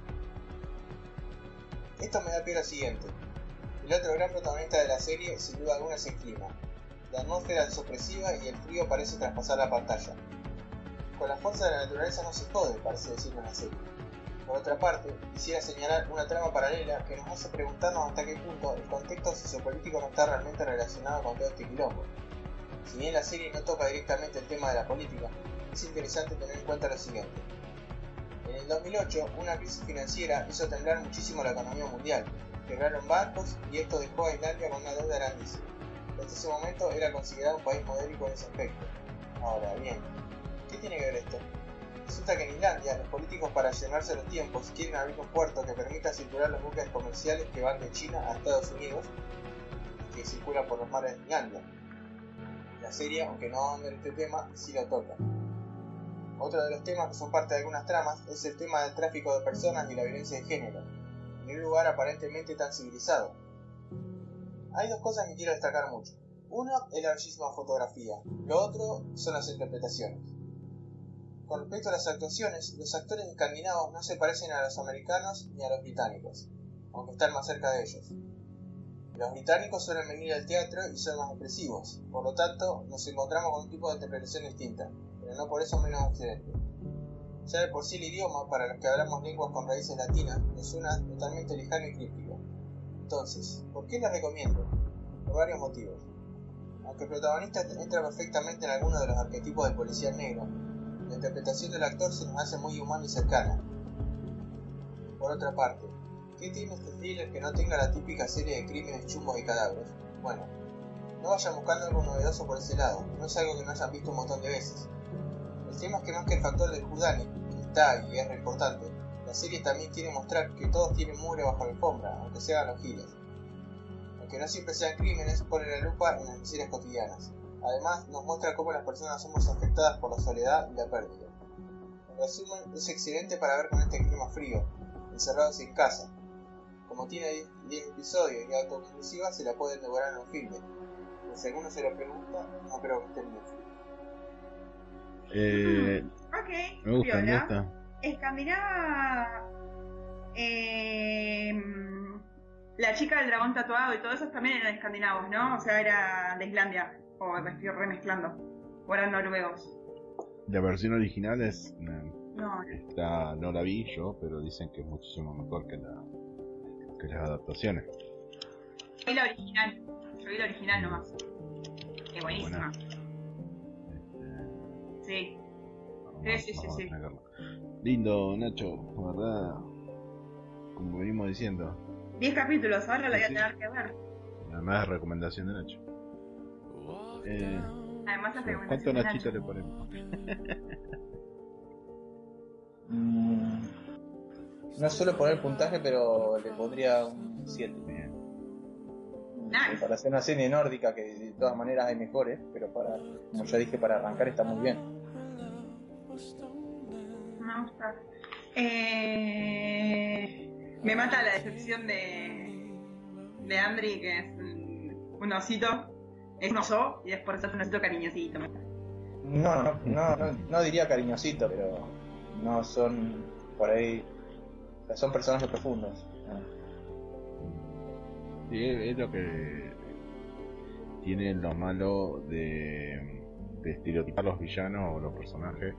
Esto me da pie a lo siguiente. El otro gran protagonista de la serie, sin duda alguna, es el clima. La atmósfera es opresiva y el frío parece traspasar la pantalla. Con la fuerza de la naturaleza no se jode, parece decirnos la serie. Por otra parte, quisiera señalar una trama paralela que nos hace preguntarnos hasta qué punto el contexto sociopolítico no está realmente relacionado con todo este quilombo. Si bien la serie no toca directamente el tema de la política, es interesante tener en cuenta lo siguiente. En el dos mil ocho, una crisis financiera hizo temblar muchísimo la economía mundial, quebraron bancos y esto dejó a Islandia con una deuda grandísima. Hasta ese momento era considerado un país modélico en ese aspecto. Ahora bien, ¿qué tiene que ver esto? Resulta que en Islandia, los políticos para llenarse los tiempos quieren abrir un puerto que permita circular los buques comerciales que van de China a Estados Unidos y que circulan por los mares de Islandia. La serie, aunque no ahonda en este tema, sí lo toca. Otro de los temas que son parte de algunas tramas es el tema del tráfico de personas y la violencia de género, en un lugar aparentemente tan civilizado. Hay dos cosas que quiero destacar mucho. Uno es la bellísima fotografía, lo otro son las interpretaciones. Con respecto a las actuaciones, los actores escandinavos no se parecen a los americanos ni a los británicos, aunque están más cerca de ellos. Los británicos suelen venir al teatro y son más expresivos, por lo tanto nos encontramos con un tipo de interpretación distinta, pero no por eso menos excelente. Ya de por sí el idioma, para los que hablamos lenguas con raíces latinas, nos suena totalmente lejano y críptico. Entonces, ¿por qué la recomiendo? Por varios motivos. Aunque el protagonista entra perfectamente en alguno de los arquetipos del policía negro, la interpretación del actor se nos hace muy humana y cercana. Por otra parte, ¿qué tiene este thriller que no tenga la típica serie de crímenes chumbos y cadáveres? Bueno, no vayan buscando algo novedoso por ese lado, no es algo que no hayan visto un montón de veces. Decimos que más que el factor del whodunit, que está y es re importante, la serie también quiere mostrar que todos tienen mugre bajo la alfombra, aunque se hagan los giles. Aunque no siempre sean crímenes, pone la lupa en las miserias cotidianas. Además, nos muestra cómo las personas somos afectadas por la soledad y la pérdida. En resumen, es excelente para ver con este clima frío, encerrados en casa. Como tiene diez episodios y autoconclusiva, se la pueden devorar en un filme. Pero si alguno se lo pregunta, no creo que esté mucho. Eh, Ok, me gusta, me piola. gusta. Escandinava. Eh, la chica del dragón tatuado y todo eso también eran escandinavos, ¿no? O sea, era de Islandia. O me estoy remezclando. O eran noruegos. La versión original es. eh, No, Está, no la vi yo, pero dicen que es muchísimo mejor que, la, que las adaptaciones. yo vi la original. Yo vi la original nomás. Es buenísima. Este, Sí. vamos, Sí, sí, sí, vamos a sí. tener que verlo. Lindo, Nacho, la verdad, como venimos diciendo, diez capítulos, ahora la voy a Sí. tener que ver. además es recomendación de Nacho. Eh, Además es ¿Cuánto recomendación de Nachito Nacho. le ponemos? Mm, no suelo poner puntaje, pero le pondría un siete. Bien. Nice. Para hacer una serie nórdica, que de todas maneras hay mejores, pero para, como ya dije, para arrancar está muy bien. Me gusta. Eh, me mata la decepción de de Andri, que es un, un osito. Es un oso y es por eso es un osito cariñosito. me gusta. No, no, no, no, no diría cariñosito, pero no son por ahí, o sea, son personajes profundos. Sí, es, es lo que tiene lo malo de, de estereotipar los villanos o los personajes.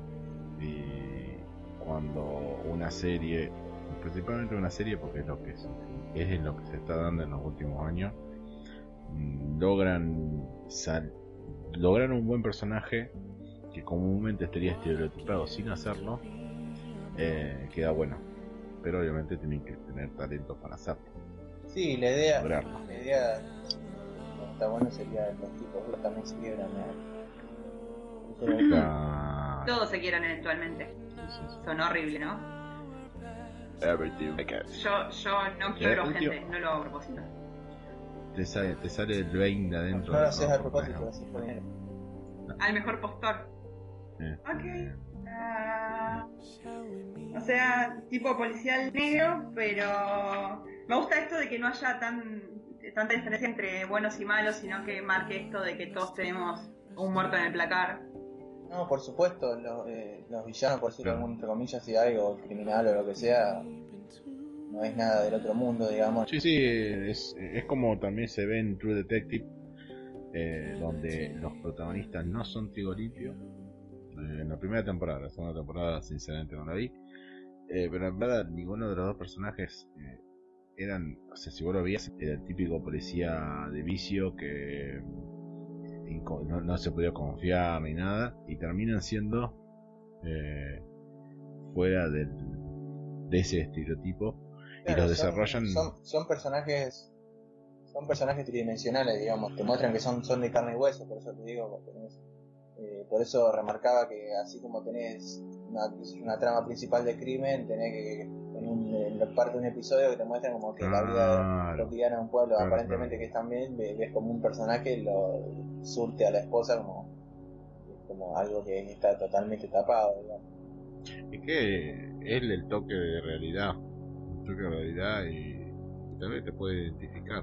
Y cuando una serie, principalmente una serie porque es lo que es, es lo que se está dando en los últimos años, mm, logran sal, logran un buen personaje que comúnmente estaría estereotipado sin hacerlo, eh, queda bueno, pero obviamente tienen que tener talento para hacerlo. Sí, la idea, Lograrlo. la idea está bueno, sería los tipos dos también se quiebran, ¿eh? Eso- Claro. Todos se quieran eventualmente. Sí, sí, sí. Son horribles, ¿no? Everything I can. Yo, yo no quiero Eh, tío. gente, no lo hago a propósito. Te sale, te sale el vein de adentro. No lo de haces todo, a propósito, bueno. así por ahí. Al mejor postor. Este, Ok. Ah, o sea, tipo policial negro, pero me gusta esto de que no haya tan tanta diferencia entre buenos y malos, sino que marque esto de que todos tenemos un muerto en el placar. No, por supuesto, los, eh, los villanos, por decirlo Claro. algún- entre comillas, si hay, o el criminal o lo que sea, no es nada del otro mundo, digamos. Sí, sí, es, es como también se ve en True Detective, eh, donde los protagonistas no son trigo limpio. Eh, en la primera temporada, la segunda temporada sinceramente no la vi, eh, pero en verdad ninguno de los dos personajes eh, eran, o sea, si vos lo veías, era el típico policía de vicio que inco- no, no se podía confiar ni nada, y terminan siendo eh, fuera del, de ese estereotipo. Claro, y los son- desarrollan. Son, son personajes son personajes tridimensionales, digamos, te muestran que son, son de carne y hueso, por eso te digo, tenés, eh, por eso remarcaba que así como tenés una, una trama principal de crimen, tenés que en, un, en la parte de un episodio que te muestran como que la vida Claro. cotidiana de un pueblo, Claro, aparentemente claro. que están bien, ve- ves como un personaje lo surte a la esposa como, como algo que está totalmente tapado, digamos. Es que es el toque de realidad, un toque de realidad y, y también te puede identificar.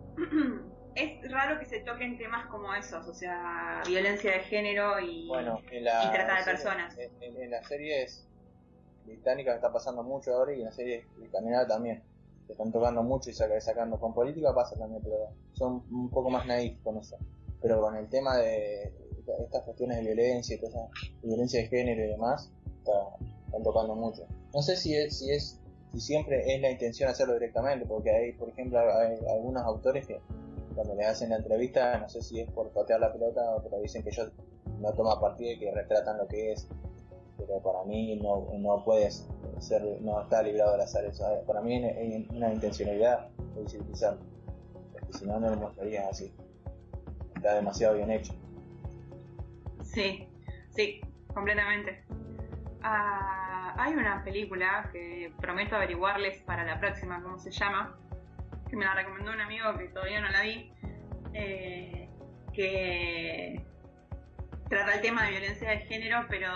Es raro que se toquen temas como esos, o sea, violencia de género y, Bueno, en la, y trata de serie- personas. En, en- en las series británicas está pasando mucho ahora y en las series escandinavas también. Se están tocando mucho y saca- sacando. Con política pasa también, pero son un poco más naif con eso. Pero con el tema de estas cuestiones de violencia y cosas, de violencia de género y demás, está- están tocando mucho. No sé si es, si es, si siempre es la intención hacerlo directamente, porque hay, por ejemplo, hay algunos autores que cuando les hacen la entrevista, no sé si es por patear la pelota o pero dicen que ellos no toman partido y que retratan lo que es, pero para mí no, no puedes ser, no está librado de azar eso. Para mí hay una intencionalidad de visibilizarlo, porque si no, no lo mostrarías así. Está demasiado bien hecho. Sí, sí. completamente. Ah, hay una película que prometo averiguarles para la próxima cómo se llama, que me la recomendó un amigo que todavía no la vi, eh, que trata el tema de violencia de género, pero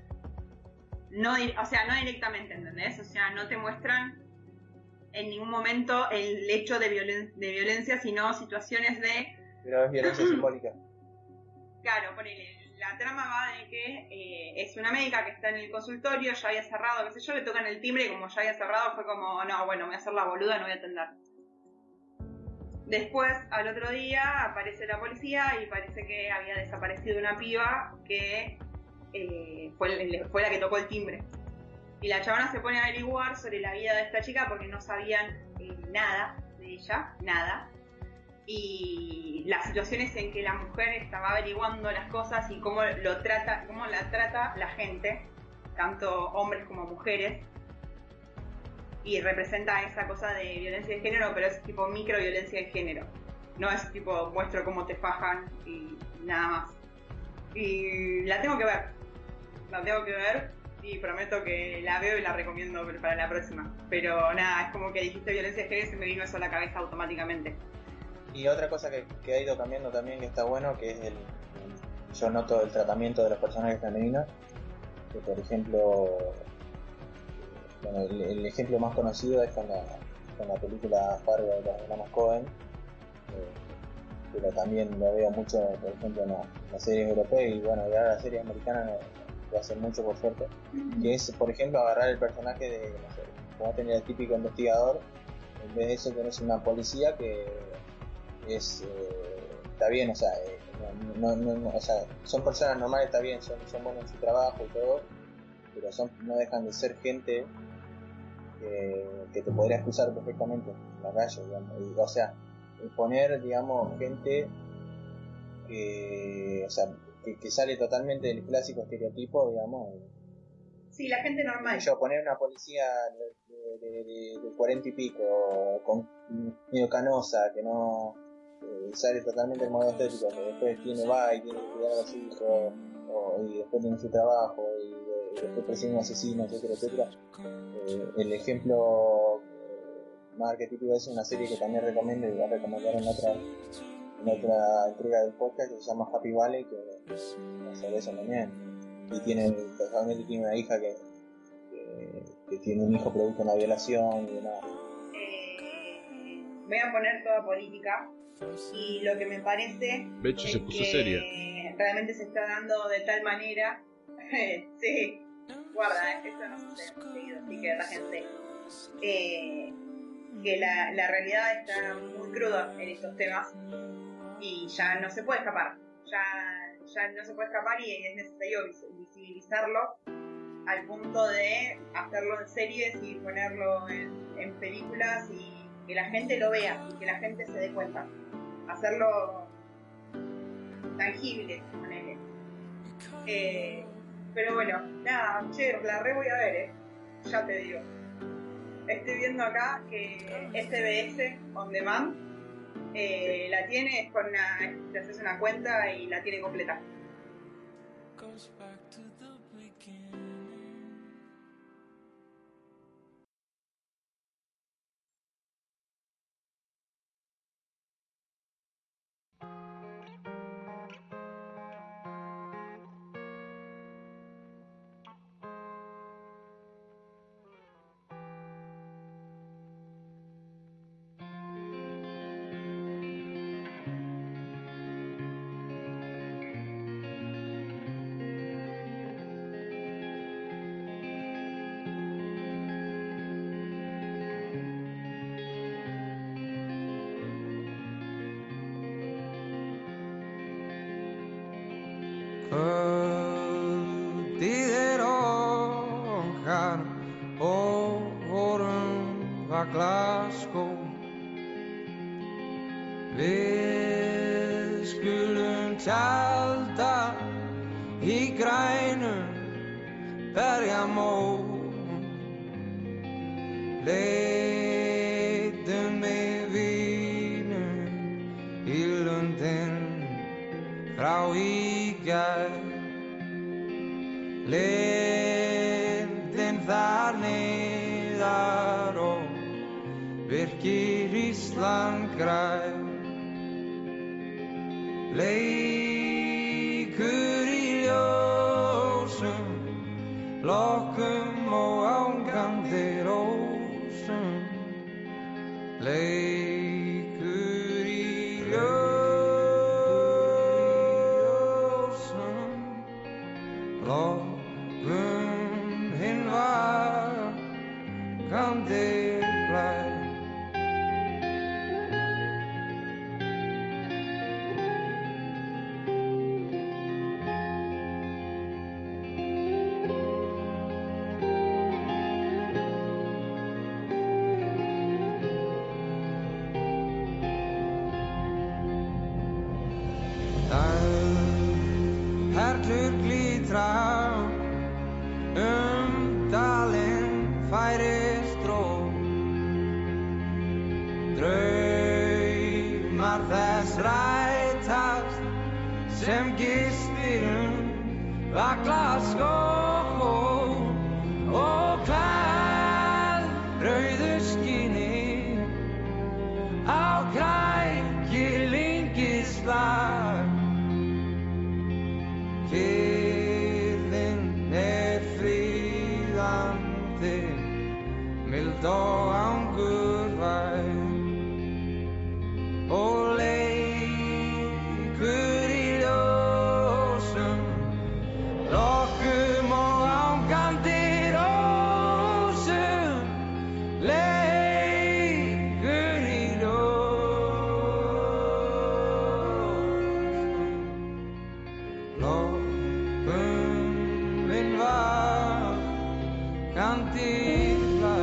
no, o sea, no directamente, ¿entendés? O sea, no te muestran en ningún momento el hecho de, violen- de violencia, sino situaciones de... Pero es violencia simbólica. Claro, ponele, la trama va de que eh, es una médica que está en el consultorio, ya había cerrado, qué sé yo, le tocan el timbre y como ya había cerrado fue como, no, bueno, me voy a hacer la boluda, no voy a atender. Después, al otro día, aparece la policía y parece que había desaparecido una piba que eh, fue, fue la que tocó el timbre. Y la chabona se pone a averiguar sobre la vida de esta chica porque no sabían eh, nada de ella, nada. Y las situaciones en que la mujer estaba averiguando las cosas y cómo lo trata, cómo la trata la gente, tanto hombres como mujeres. Y representa esa cosa de violencia de género, pero es tipo microviolencia de género. No es tipo muestro cómo te fajan y nada más. Y la tengo que ver. La tengo que ver y prometo que la veo y la recomiendo para la próxima. Pero nada, es como que dijiste violencia de género y se me vino eso a la cabeza automáticamente. Y otra cosa que, que ha ido cambiando también, que está bueno, que es el, el- yo noto el tratamiento de los personajes femeninos, que por ejemplo, bueno, el, el ejemplo más conocido es con la, con la película Fargo de los hermanos Cohen, eh, pero también lo veo mucho, por ejemplo, en, la, en las series europeas y bueno, y ahora las series americanas lo hacen mucho, por suerte, que es, por ejemplo, agarrar el personaje de, no sé, como tener el típico investigador, en vez de eso tenés una policía que es eh, está bien, o sea, eh, no, no, no, o sea, son personas normales, está bien, son, son buenos en su trabajo y todo, pero son, no dejan de ser gente que, que te podría acusar perfectamente en la calle, digamos, y, o sea, y poner, digamos, gente que, o sea, que, que sale totalmente del clásico estereotipo, digamos. Sí, la gente normal. Yo poner una policía de, de, de, de cuarenta y pico, con medio canosa, que no eh, sale totalmente del modo estético, que después tiene va y tiene que cuidar a los hijos, o, y después tiene su trabajo, y, y después persigue un asesino, etcétera, etcétera. Eh, el ejemplo más arquetípico es una serie que también recomiendo y voy a recomendar en otra, en otra entrega del podcast, que se llama Happy Valley, que no sé de eso también. Y tiene, personalmente tiene una hija que, que, que tiene un hijo producto de una violación y demás. Eh, voy a poner toda política y lo que me parece Becho es se puso que seria. realmente se está dando de tal manera sí, guarda, eh, esto no sucede muy seguido, así que rájense. Eh, que la, la realidad está muy cruda en estos temas y ya no se puede escapar, ya, ya no se puede escapar y es necesario visibilizarlo al punto de hacerlo en series y ponerlo en, en películas y que la gente lo vea y que la gente se dé cuenta, hacerlo tangible, ponele. Eh, pero bueno, nada, che, la re voy a ver, eh, ya te digo. Estoy viendo acá que S B S On Demand eh, la tiene, es con una, te haces una cuenta y la tiene completa. Þið er okkar og vorum var Glasgow. Við skulum tjalda í grænum berjamóum. Leitum með vínum í lundin frá í gær. Lindin þar niðar og virkir Ísland græn. Leikur í ljósum, lokkum og ángandi rósum. Leikur í ljósum, lokkum hinn vakandi blæ. Perlur glitra um dalinn færist ró. Draumar þess rætast sem gistir um vakla skó. Og hvað rauðu skíni á kræki lengislag. Kyrrðin er fríðandi, mild og angurvæn. Og leikur í ljósum, lokkum og angandi rósum. Leikur í ljósum, lokkum hinn vakandi blæ.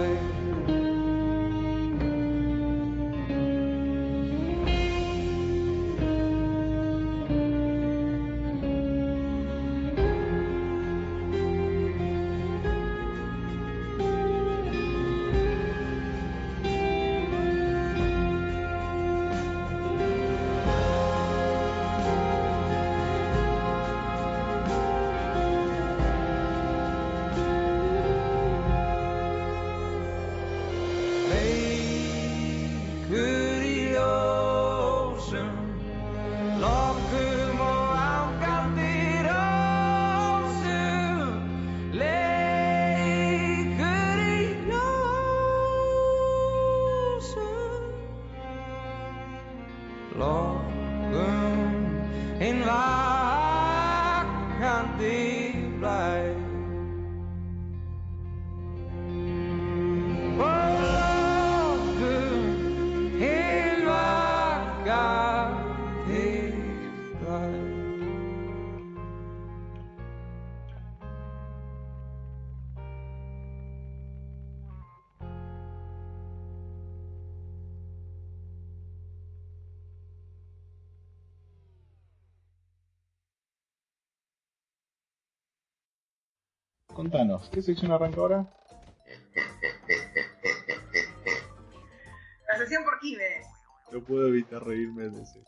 Leikur í ljósum, lokkum og angandi rósum. Leikur í ljósum, lokkum hinn vakandi blæ. Contanos, ¿qué sección arranca ahora? La sesión por Kimes. No puedo evitar reírme de ese.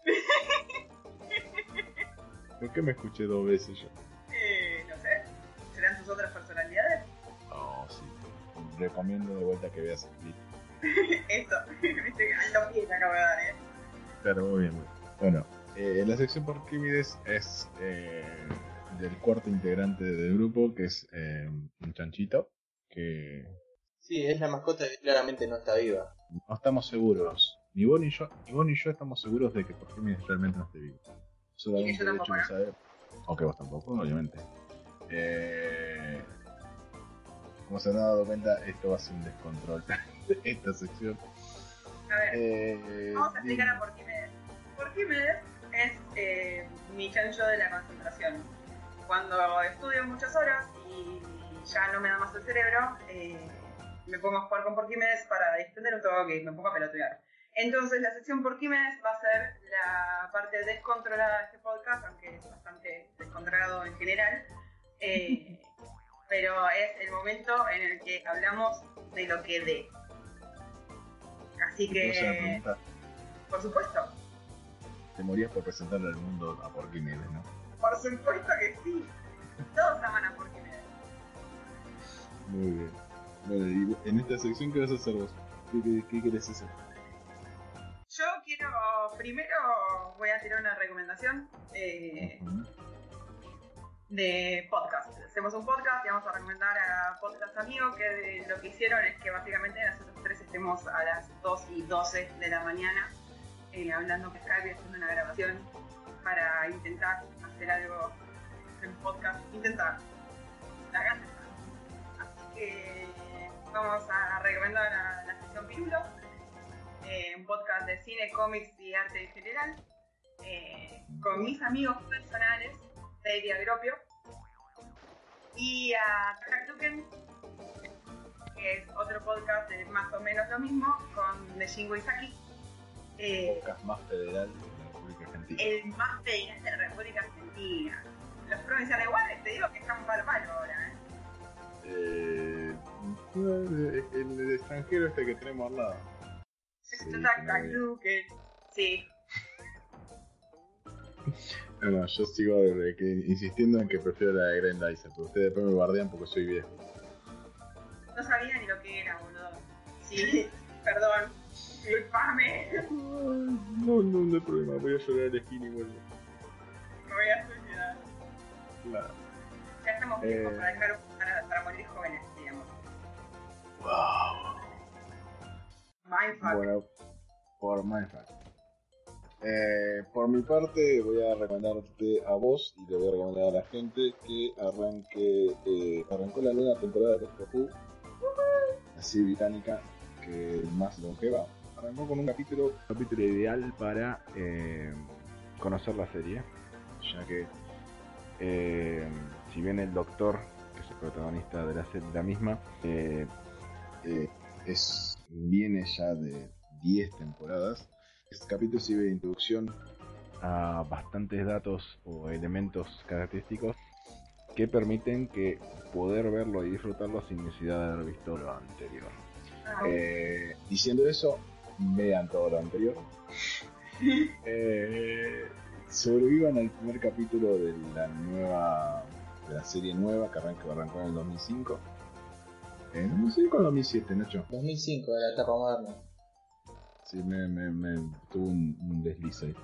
¿Por qué me escuché dos veces yo? Eh, no sé. ¿Serán tus otras personalidades? Oh, sí. Recomiendo de vuelta que veas el clip. Esto, viste que alto pie me acabo de dar, eh. Claro, muy bien, muy bien. Bueno, eh, la sección por Químides es eh, del cuarto integrante del grupo, que es eh, un chanchito, que Sí, es la mascota que claramente no está viva. no estamos seguros. Ni vos ni yo, ni vos ni yo estamos seguros de que por Químides realmente no esté vivo. Solo Y que hay yo un derecho tampoco, de ¿no? saber. Aunque vos tampoco, obviamente. Eh, como se han dado cuenta, esto va a ser un descontrol de esta sección. A ver, Eh, vamos a explicar a Porquímedes. Porquímedes es eh, mi chancho de la concentración. Cuando estudio muchas horas y ya no me da más el cerebro, eh, me pongo a jugar con Porquímedes para distender un toque y me pongo a pelotear. Entonces la sección Porquímedes va a ser la parte descontrolada de este podcast, aunque es bastante descontrolado en general. Eh, pero es el momento en el que hablamos de lo que dé. Así ¿te puedo hacer una que, pregunta? por supuesto, Te morías por presentarle al mundo a Porquímedes, ¿no? por supuesto que sí. Todos aman a Porquímedes. Muy bien. Bueno, y en esta sección, ¿qué vas a hacer vos? ¿Qué, qué, qué querés hacer? Yo quiero, primero voy a tirar una recomendación eh, Ujú. de podcast. Hacemos un podcast y vamos a recomendar a podcast amigos que lo que hicieron es que básicamente nosotros tres estemos a las dos y doce de la mañana eh, hablando por Skype y haciendo una grabación para intentar hacer algo en podcast. Intentar. La gana. Así que vamos a recomendar a la sección Pirulo. Eh, un podcast de cine, cómics y arte en general, eh, con mis amigos personales, David Agropio, y a Taktuken, que es otro podcast de más o menos lo mismo, con de Shingo Izaki, eh, Podcast más federal de la República Argentina. el más federal de la República Argentina. Los provinciales iguales, te digo que están palo palo ahora, ¿eh? Eh, el, el extranjero este que tenemos al lado. Sí, Taktuken, sí. No, no, yo sigo de que, insistiendo en que prefiero la de Grendizer, pero ustedes después me bardean porque soy viejo. No sabía ni lo que era, boludo. Sí, perdón. Disculpame. No, no, no hay problema, voy a llorar a la esquina y vuelvo. Me voy a suicidar. Claro. Ya estamos viejos Eh. para, dejar, para, para morir jóvenes, digamos. Wow. Mindfuck. Bueno, por Mindfuck. Eh, por mi parte, voy a recomendarte a vos y le voy a recomendar a la gente que arranque. Eh, arrancó la nueva temporada de Doctor Who, así británica, que más longeva. Arrancó con un capítulo, capítulo ideal para eh, conocer la serie, ya que eh, si bien el Doctor, que es el protagonista de la, serie, la misma, eh, eh, es viene ya de diez temporadas. Este capítulo sirve de introducción a bastantes datos o elementos característicos que permiten que poder verlo y disfrutarlo sin necesidad de haber visto lo anterior. Ah, Eh, diciendo eso, vean todo lo anterior. eh, sobrevivan al primer capítulo de la nueva, de la serie nueva que arrancó, arrancó en el dos mil cinco. Eh, no sé con dos mil siete, Nacho. dos mil cinco, de la etapa moderna. Sí, me, me, me tuvo un, un desliz ahí.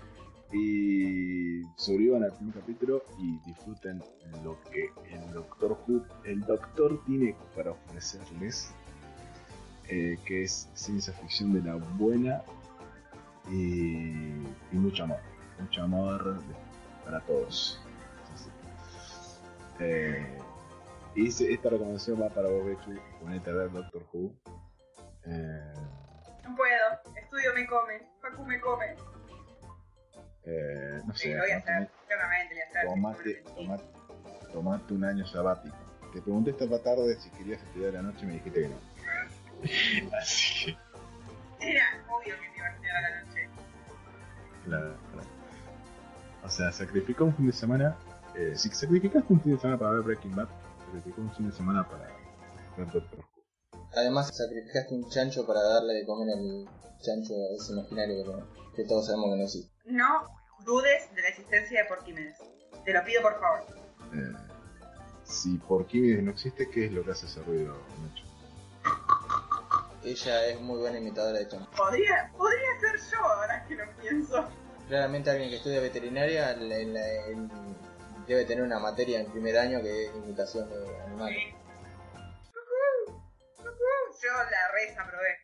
Y sobrevivan al primer capítulo y disfruten lo que el Doctor Who, el Doctor tiene para ofrecerles, eh, que es ciencia ficción de la buena y, y mucho amor, mucho amor de- para todos. Sí, sí. Eh, y ese- esta recomendación va para vos, Bechu, ponete a ver Doctor Who. Eh, no puedo. Estudio me come. Facu me come. eh, no Sí, sé, lo voy a tomate- hacer. Claramente, lo voy a hacer. Tomate, tomate, tomate un año sabático. Te pregunté esta tarde si querías estudiar a la noche y me dijiste que no. Así que, Era obvio que me iba a estudiar a la noche. claro, claro. O sea, sacrificó un fin de semana. Eh, si sacrificaste un fin de semana para ver Breaking Bad, sacrificó un fin de semana para ver Doctor Who. Además, sacrificaste un chancho para darle de comer al chancho ese imaginario que, tenés, que todos sabemos que no existe. No dudes de la existencia de Porquímedes. Te lo pido por favor. Eh, si Porquímedes no existe, ¿qué es lo que hace ese ruido, Nacho? Ella es muy buena imitadora de chancho. Podría, podría ser yo ahora que lo pienso. Claramente alguien que estudia veterinaria el- el- el- debe tener una materia en primer año que es imitación de animales. Sí. Cucú, cucú. Yo la reza probé.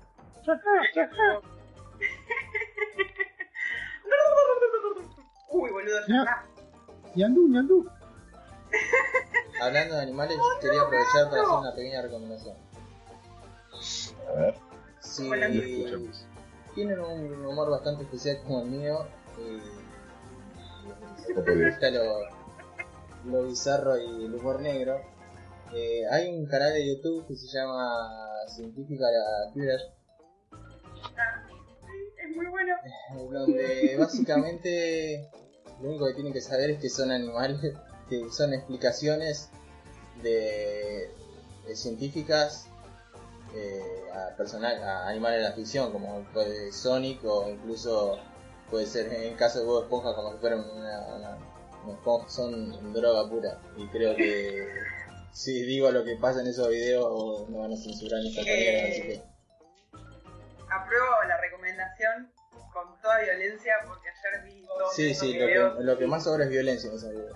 Uy, boludo, ya Ya. está. ¡Ñandú, ñandú! Hablando de animales, quería aprovechar para hacer una pequeña recomendación. A ver, Si Hola, lo escuchamos. tienen un humor bastante especial como el mío, y Oh, por Dios. está lo, lo bizarro y el humor negro, eh, hay un canal de YouTube que se llama Científica Curious, Ah, sí, es muy bueno. donde básicamente lo único que tienen que saber es que son animales, que son explicaciones de, de científicas eh, a personal, a animales de la ficción, como puede Sonic, o incluso puede ser en el caso de Bob Esponja, como si fueran una, una, una esponja, son droga pura. Y creo que Si digo lo que pasa en esos videos, me van a censurar en esta carrera, así que... Apruebo la recomendación con toda violencia porque ayer vi dos Sí, sí, lo videos. que, lo que más sobra es violencia en esos videos.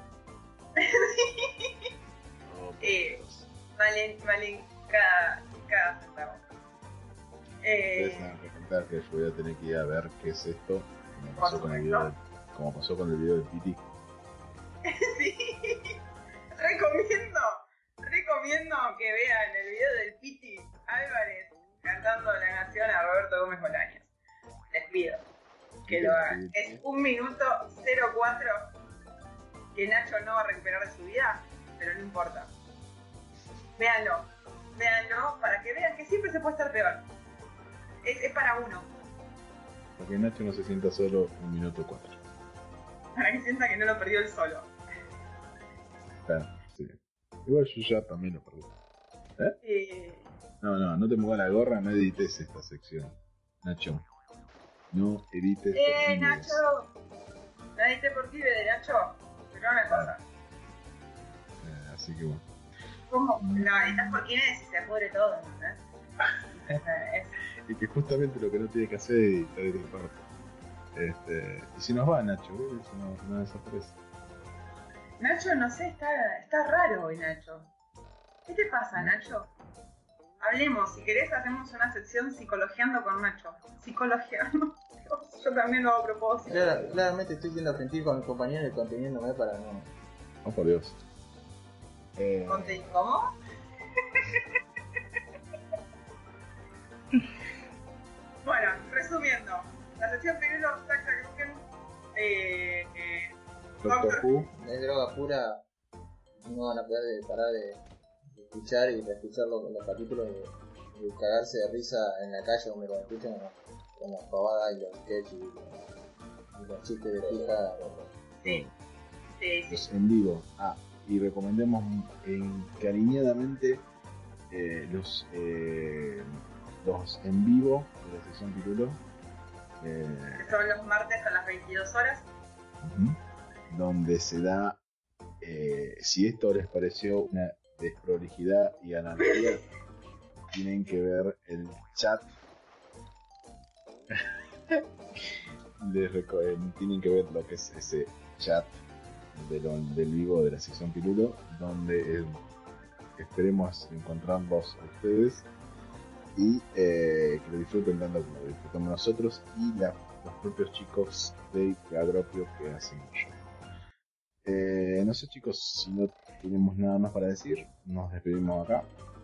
Eh, valen, valen cada, cada centavo. Ustedes Eh, saben que contar que yo voy a tener que ir a ver qué es esto, como Por pasó con el video, supuesto. del- como pasó con el video del Piti. sí, recomiendo, recomiendo que vean el video del Piti Álvarez cantando la canción a Roberto Gómez Bolaños. Les pido que lo hagan. Es un minuto cero cuatro que Nacho no va a recuperar de su vida, pero no importa. Véanlo, véanlo para que vean que siempre se puede estar peor. Es, es para uno, Para que Nacho no se sienta solo un minuto cuatro. para que sienta que no lo perdió él solo. Claro, sí. Igual yo ya también lo perdí. Eh, No, no, no te muevas la gorra, no edites esta sección. Nacho, no edites. eh, por Nacho, ¿la diste por qué de Nacho? Pero una cosa. Eh, así que bueno. ¿Cómo? No, editas por quién es y se pudre todo, ¿no? Es- Y que justamente lo que no tiene que hacer es editar esta parte. Este, y si nos va Nacho, ¿ves? Si no, no desaparece. Nacho, no sé, está, está raro hoy, Nacho. ¿Qué te pasa, Nacho? Hablemos, si querés hacemos una sección psicologiando con Nacho. Psicologiando. Dios, yo también lo hago a propósito. Claro, claramente estoy siendo gentil con mis compañeros y conteniéndome para no... Oh, por Dios. Eh, Conte- ¿Cómo? Bueno, resumiendo, la sección Pirulo Taxa Kruken, eh, eh, Doctor Who, Es droga pura, no van a poder parar de, de escuchar y de escuchar los, los capítulos de, de cagarse de risa en la calle donde lo escuchan con las pavadas y los sketches y los, y los chistes de fija. sí, sí, sí. los en vivo. Ah, y recomendemos encariñadamente eh, los eh, los en vivo de la sección Pirulo. Eh, Son los martes a las veintidós horas. Ujú. Donde se da, eh, si esto les pareció una desprolijidad y anarquía, tienen que ver el chat. Les reco- eh, tienen que ver lo que es ese chat de lo- del vivo de la sección Pirulo, donde eh, esperemos encontrarlos a ustedes y eh, que lo disfruten tanto como lo disfrutamos nosotros y la- los propios chicos de Agropio que hacen el show. Eh, no sé, chicos, si no tenemos nada más para decir, nos despedimos acá.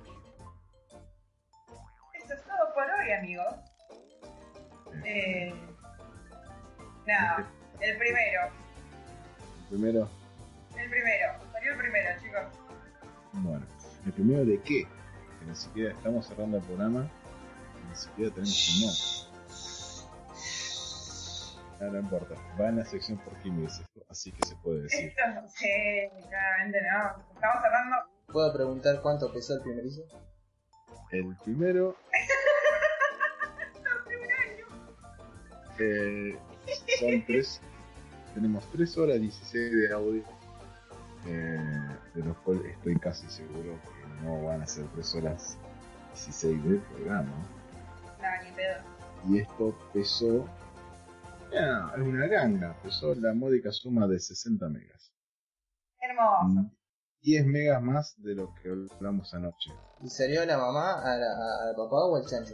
Eso es todo por hoy, amigos. Eh, nada, el primero, Primero, el primero, salió el primero, chicos. bueno, el primero de qué, que ni siquiera estamos cerrando el programa, ni siquiera tenemos un nombre. No, no importa, va en la sección por Kimmels esto, así que se puede decir. Esto no sé, claramente no. Estamos cerrando. ¿Puedo preguntar cuánto pesó el primerizo? El primero eh, son tres, tenemos tres horas dieciséis de audio, eh, de los cuales estoy casi seguro que no van a ser tres horas dieciséis de programa. No, ni pedo. Y esto pesó, ya, es una ganga, pesó la módica suma de sesenta megas. Hermoso. diez megas más de lo que hablamos anoche. ¿Y salió la mamá a la- a- al papá o al chancho?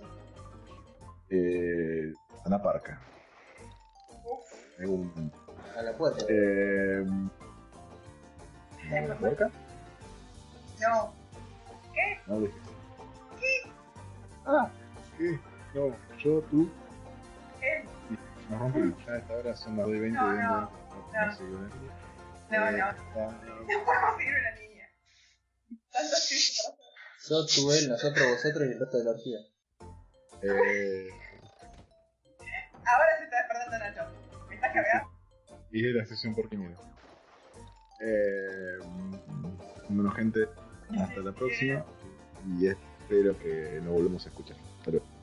Eh, a la parca. Uf, En un- A la puerta. eh, ¿a la puerca? no. ¿Qué? No dije. ¿Qué? Ah, ¿qué? No, yo, tú, ¿Qué? y nos rompimos. Ya a esta hora son las dos y veinte. No, de no, no, podemos seguir una línea. No, Eh, no. ah, No podemos seguir una niña. Tanto chiste para hacer. Yo, tú, él, nosotros, vosotros y el resto de la orgía. eh, Ahora se está despertando Nacho. ¿Me estás cargando? y es la sesión por Quimera. Eh, bueno, gente, hasta la próxima. Y espero que nos volvamos a escuchar. Hasta luego.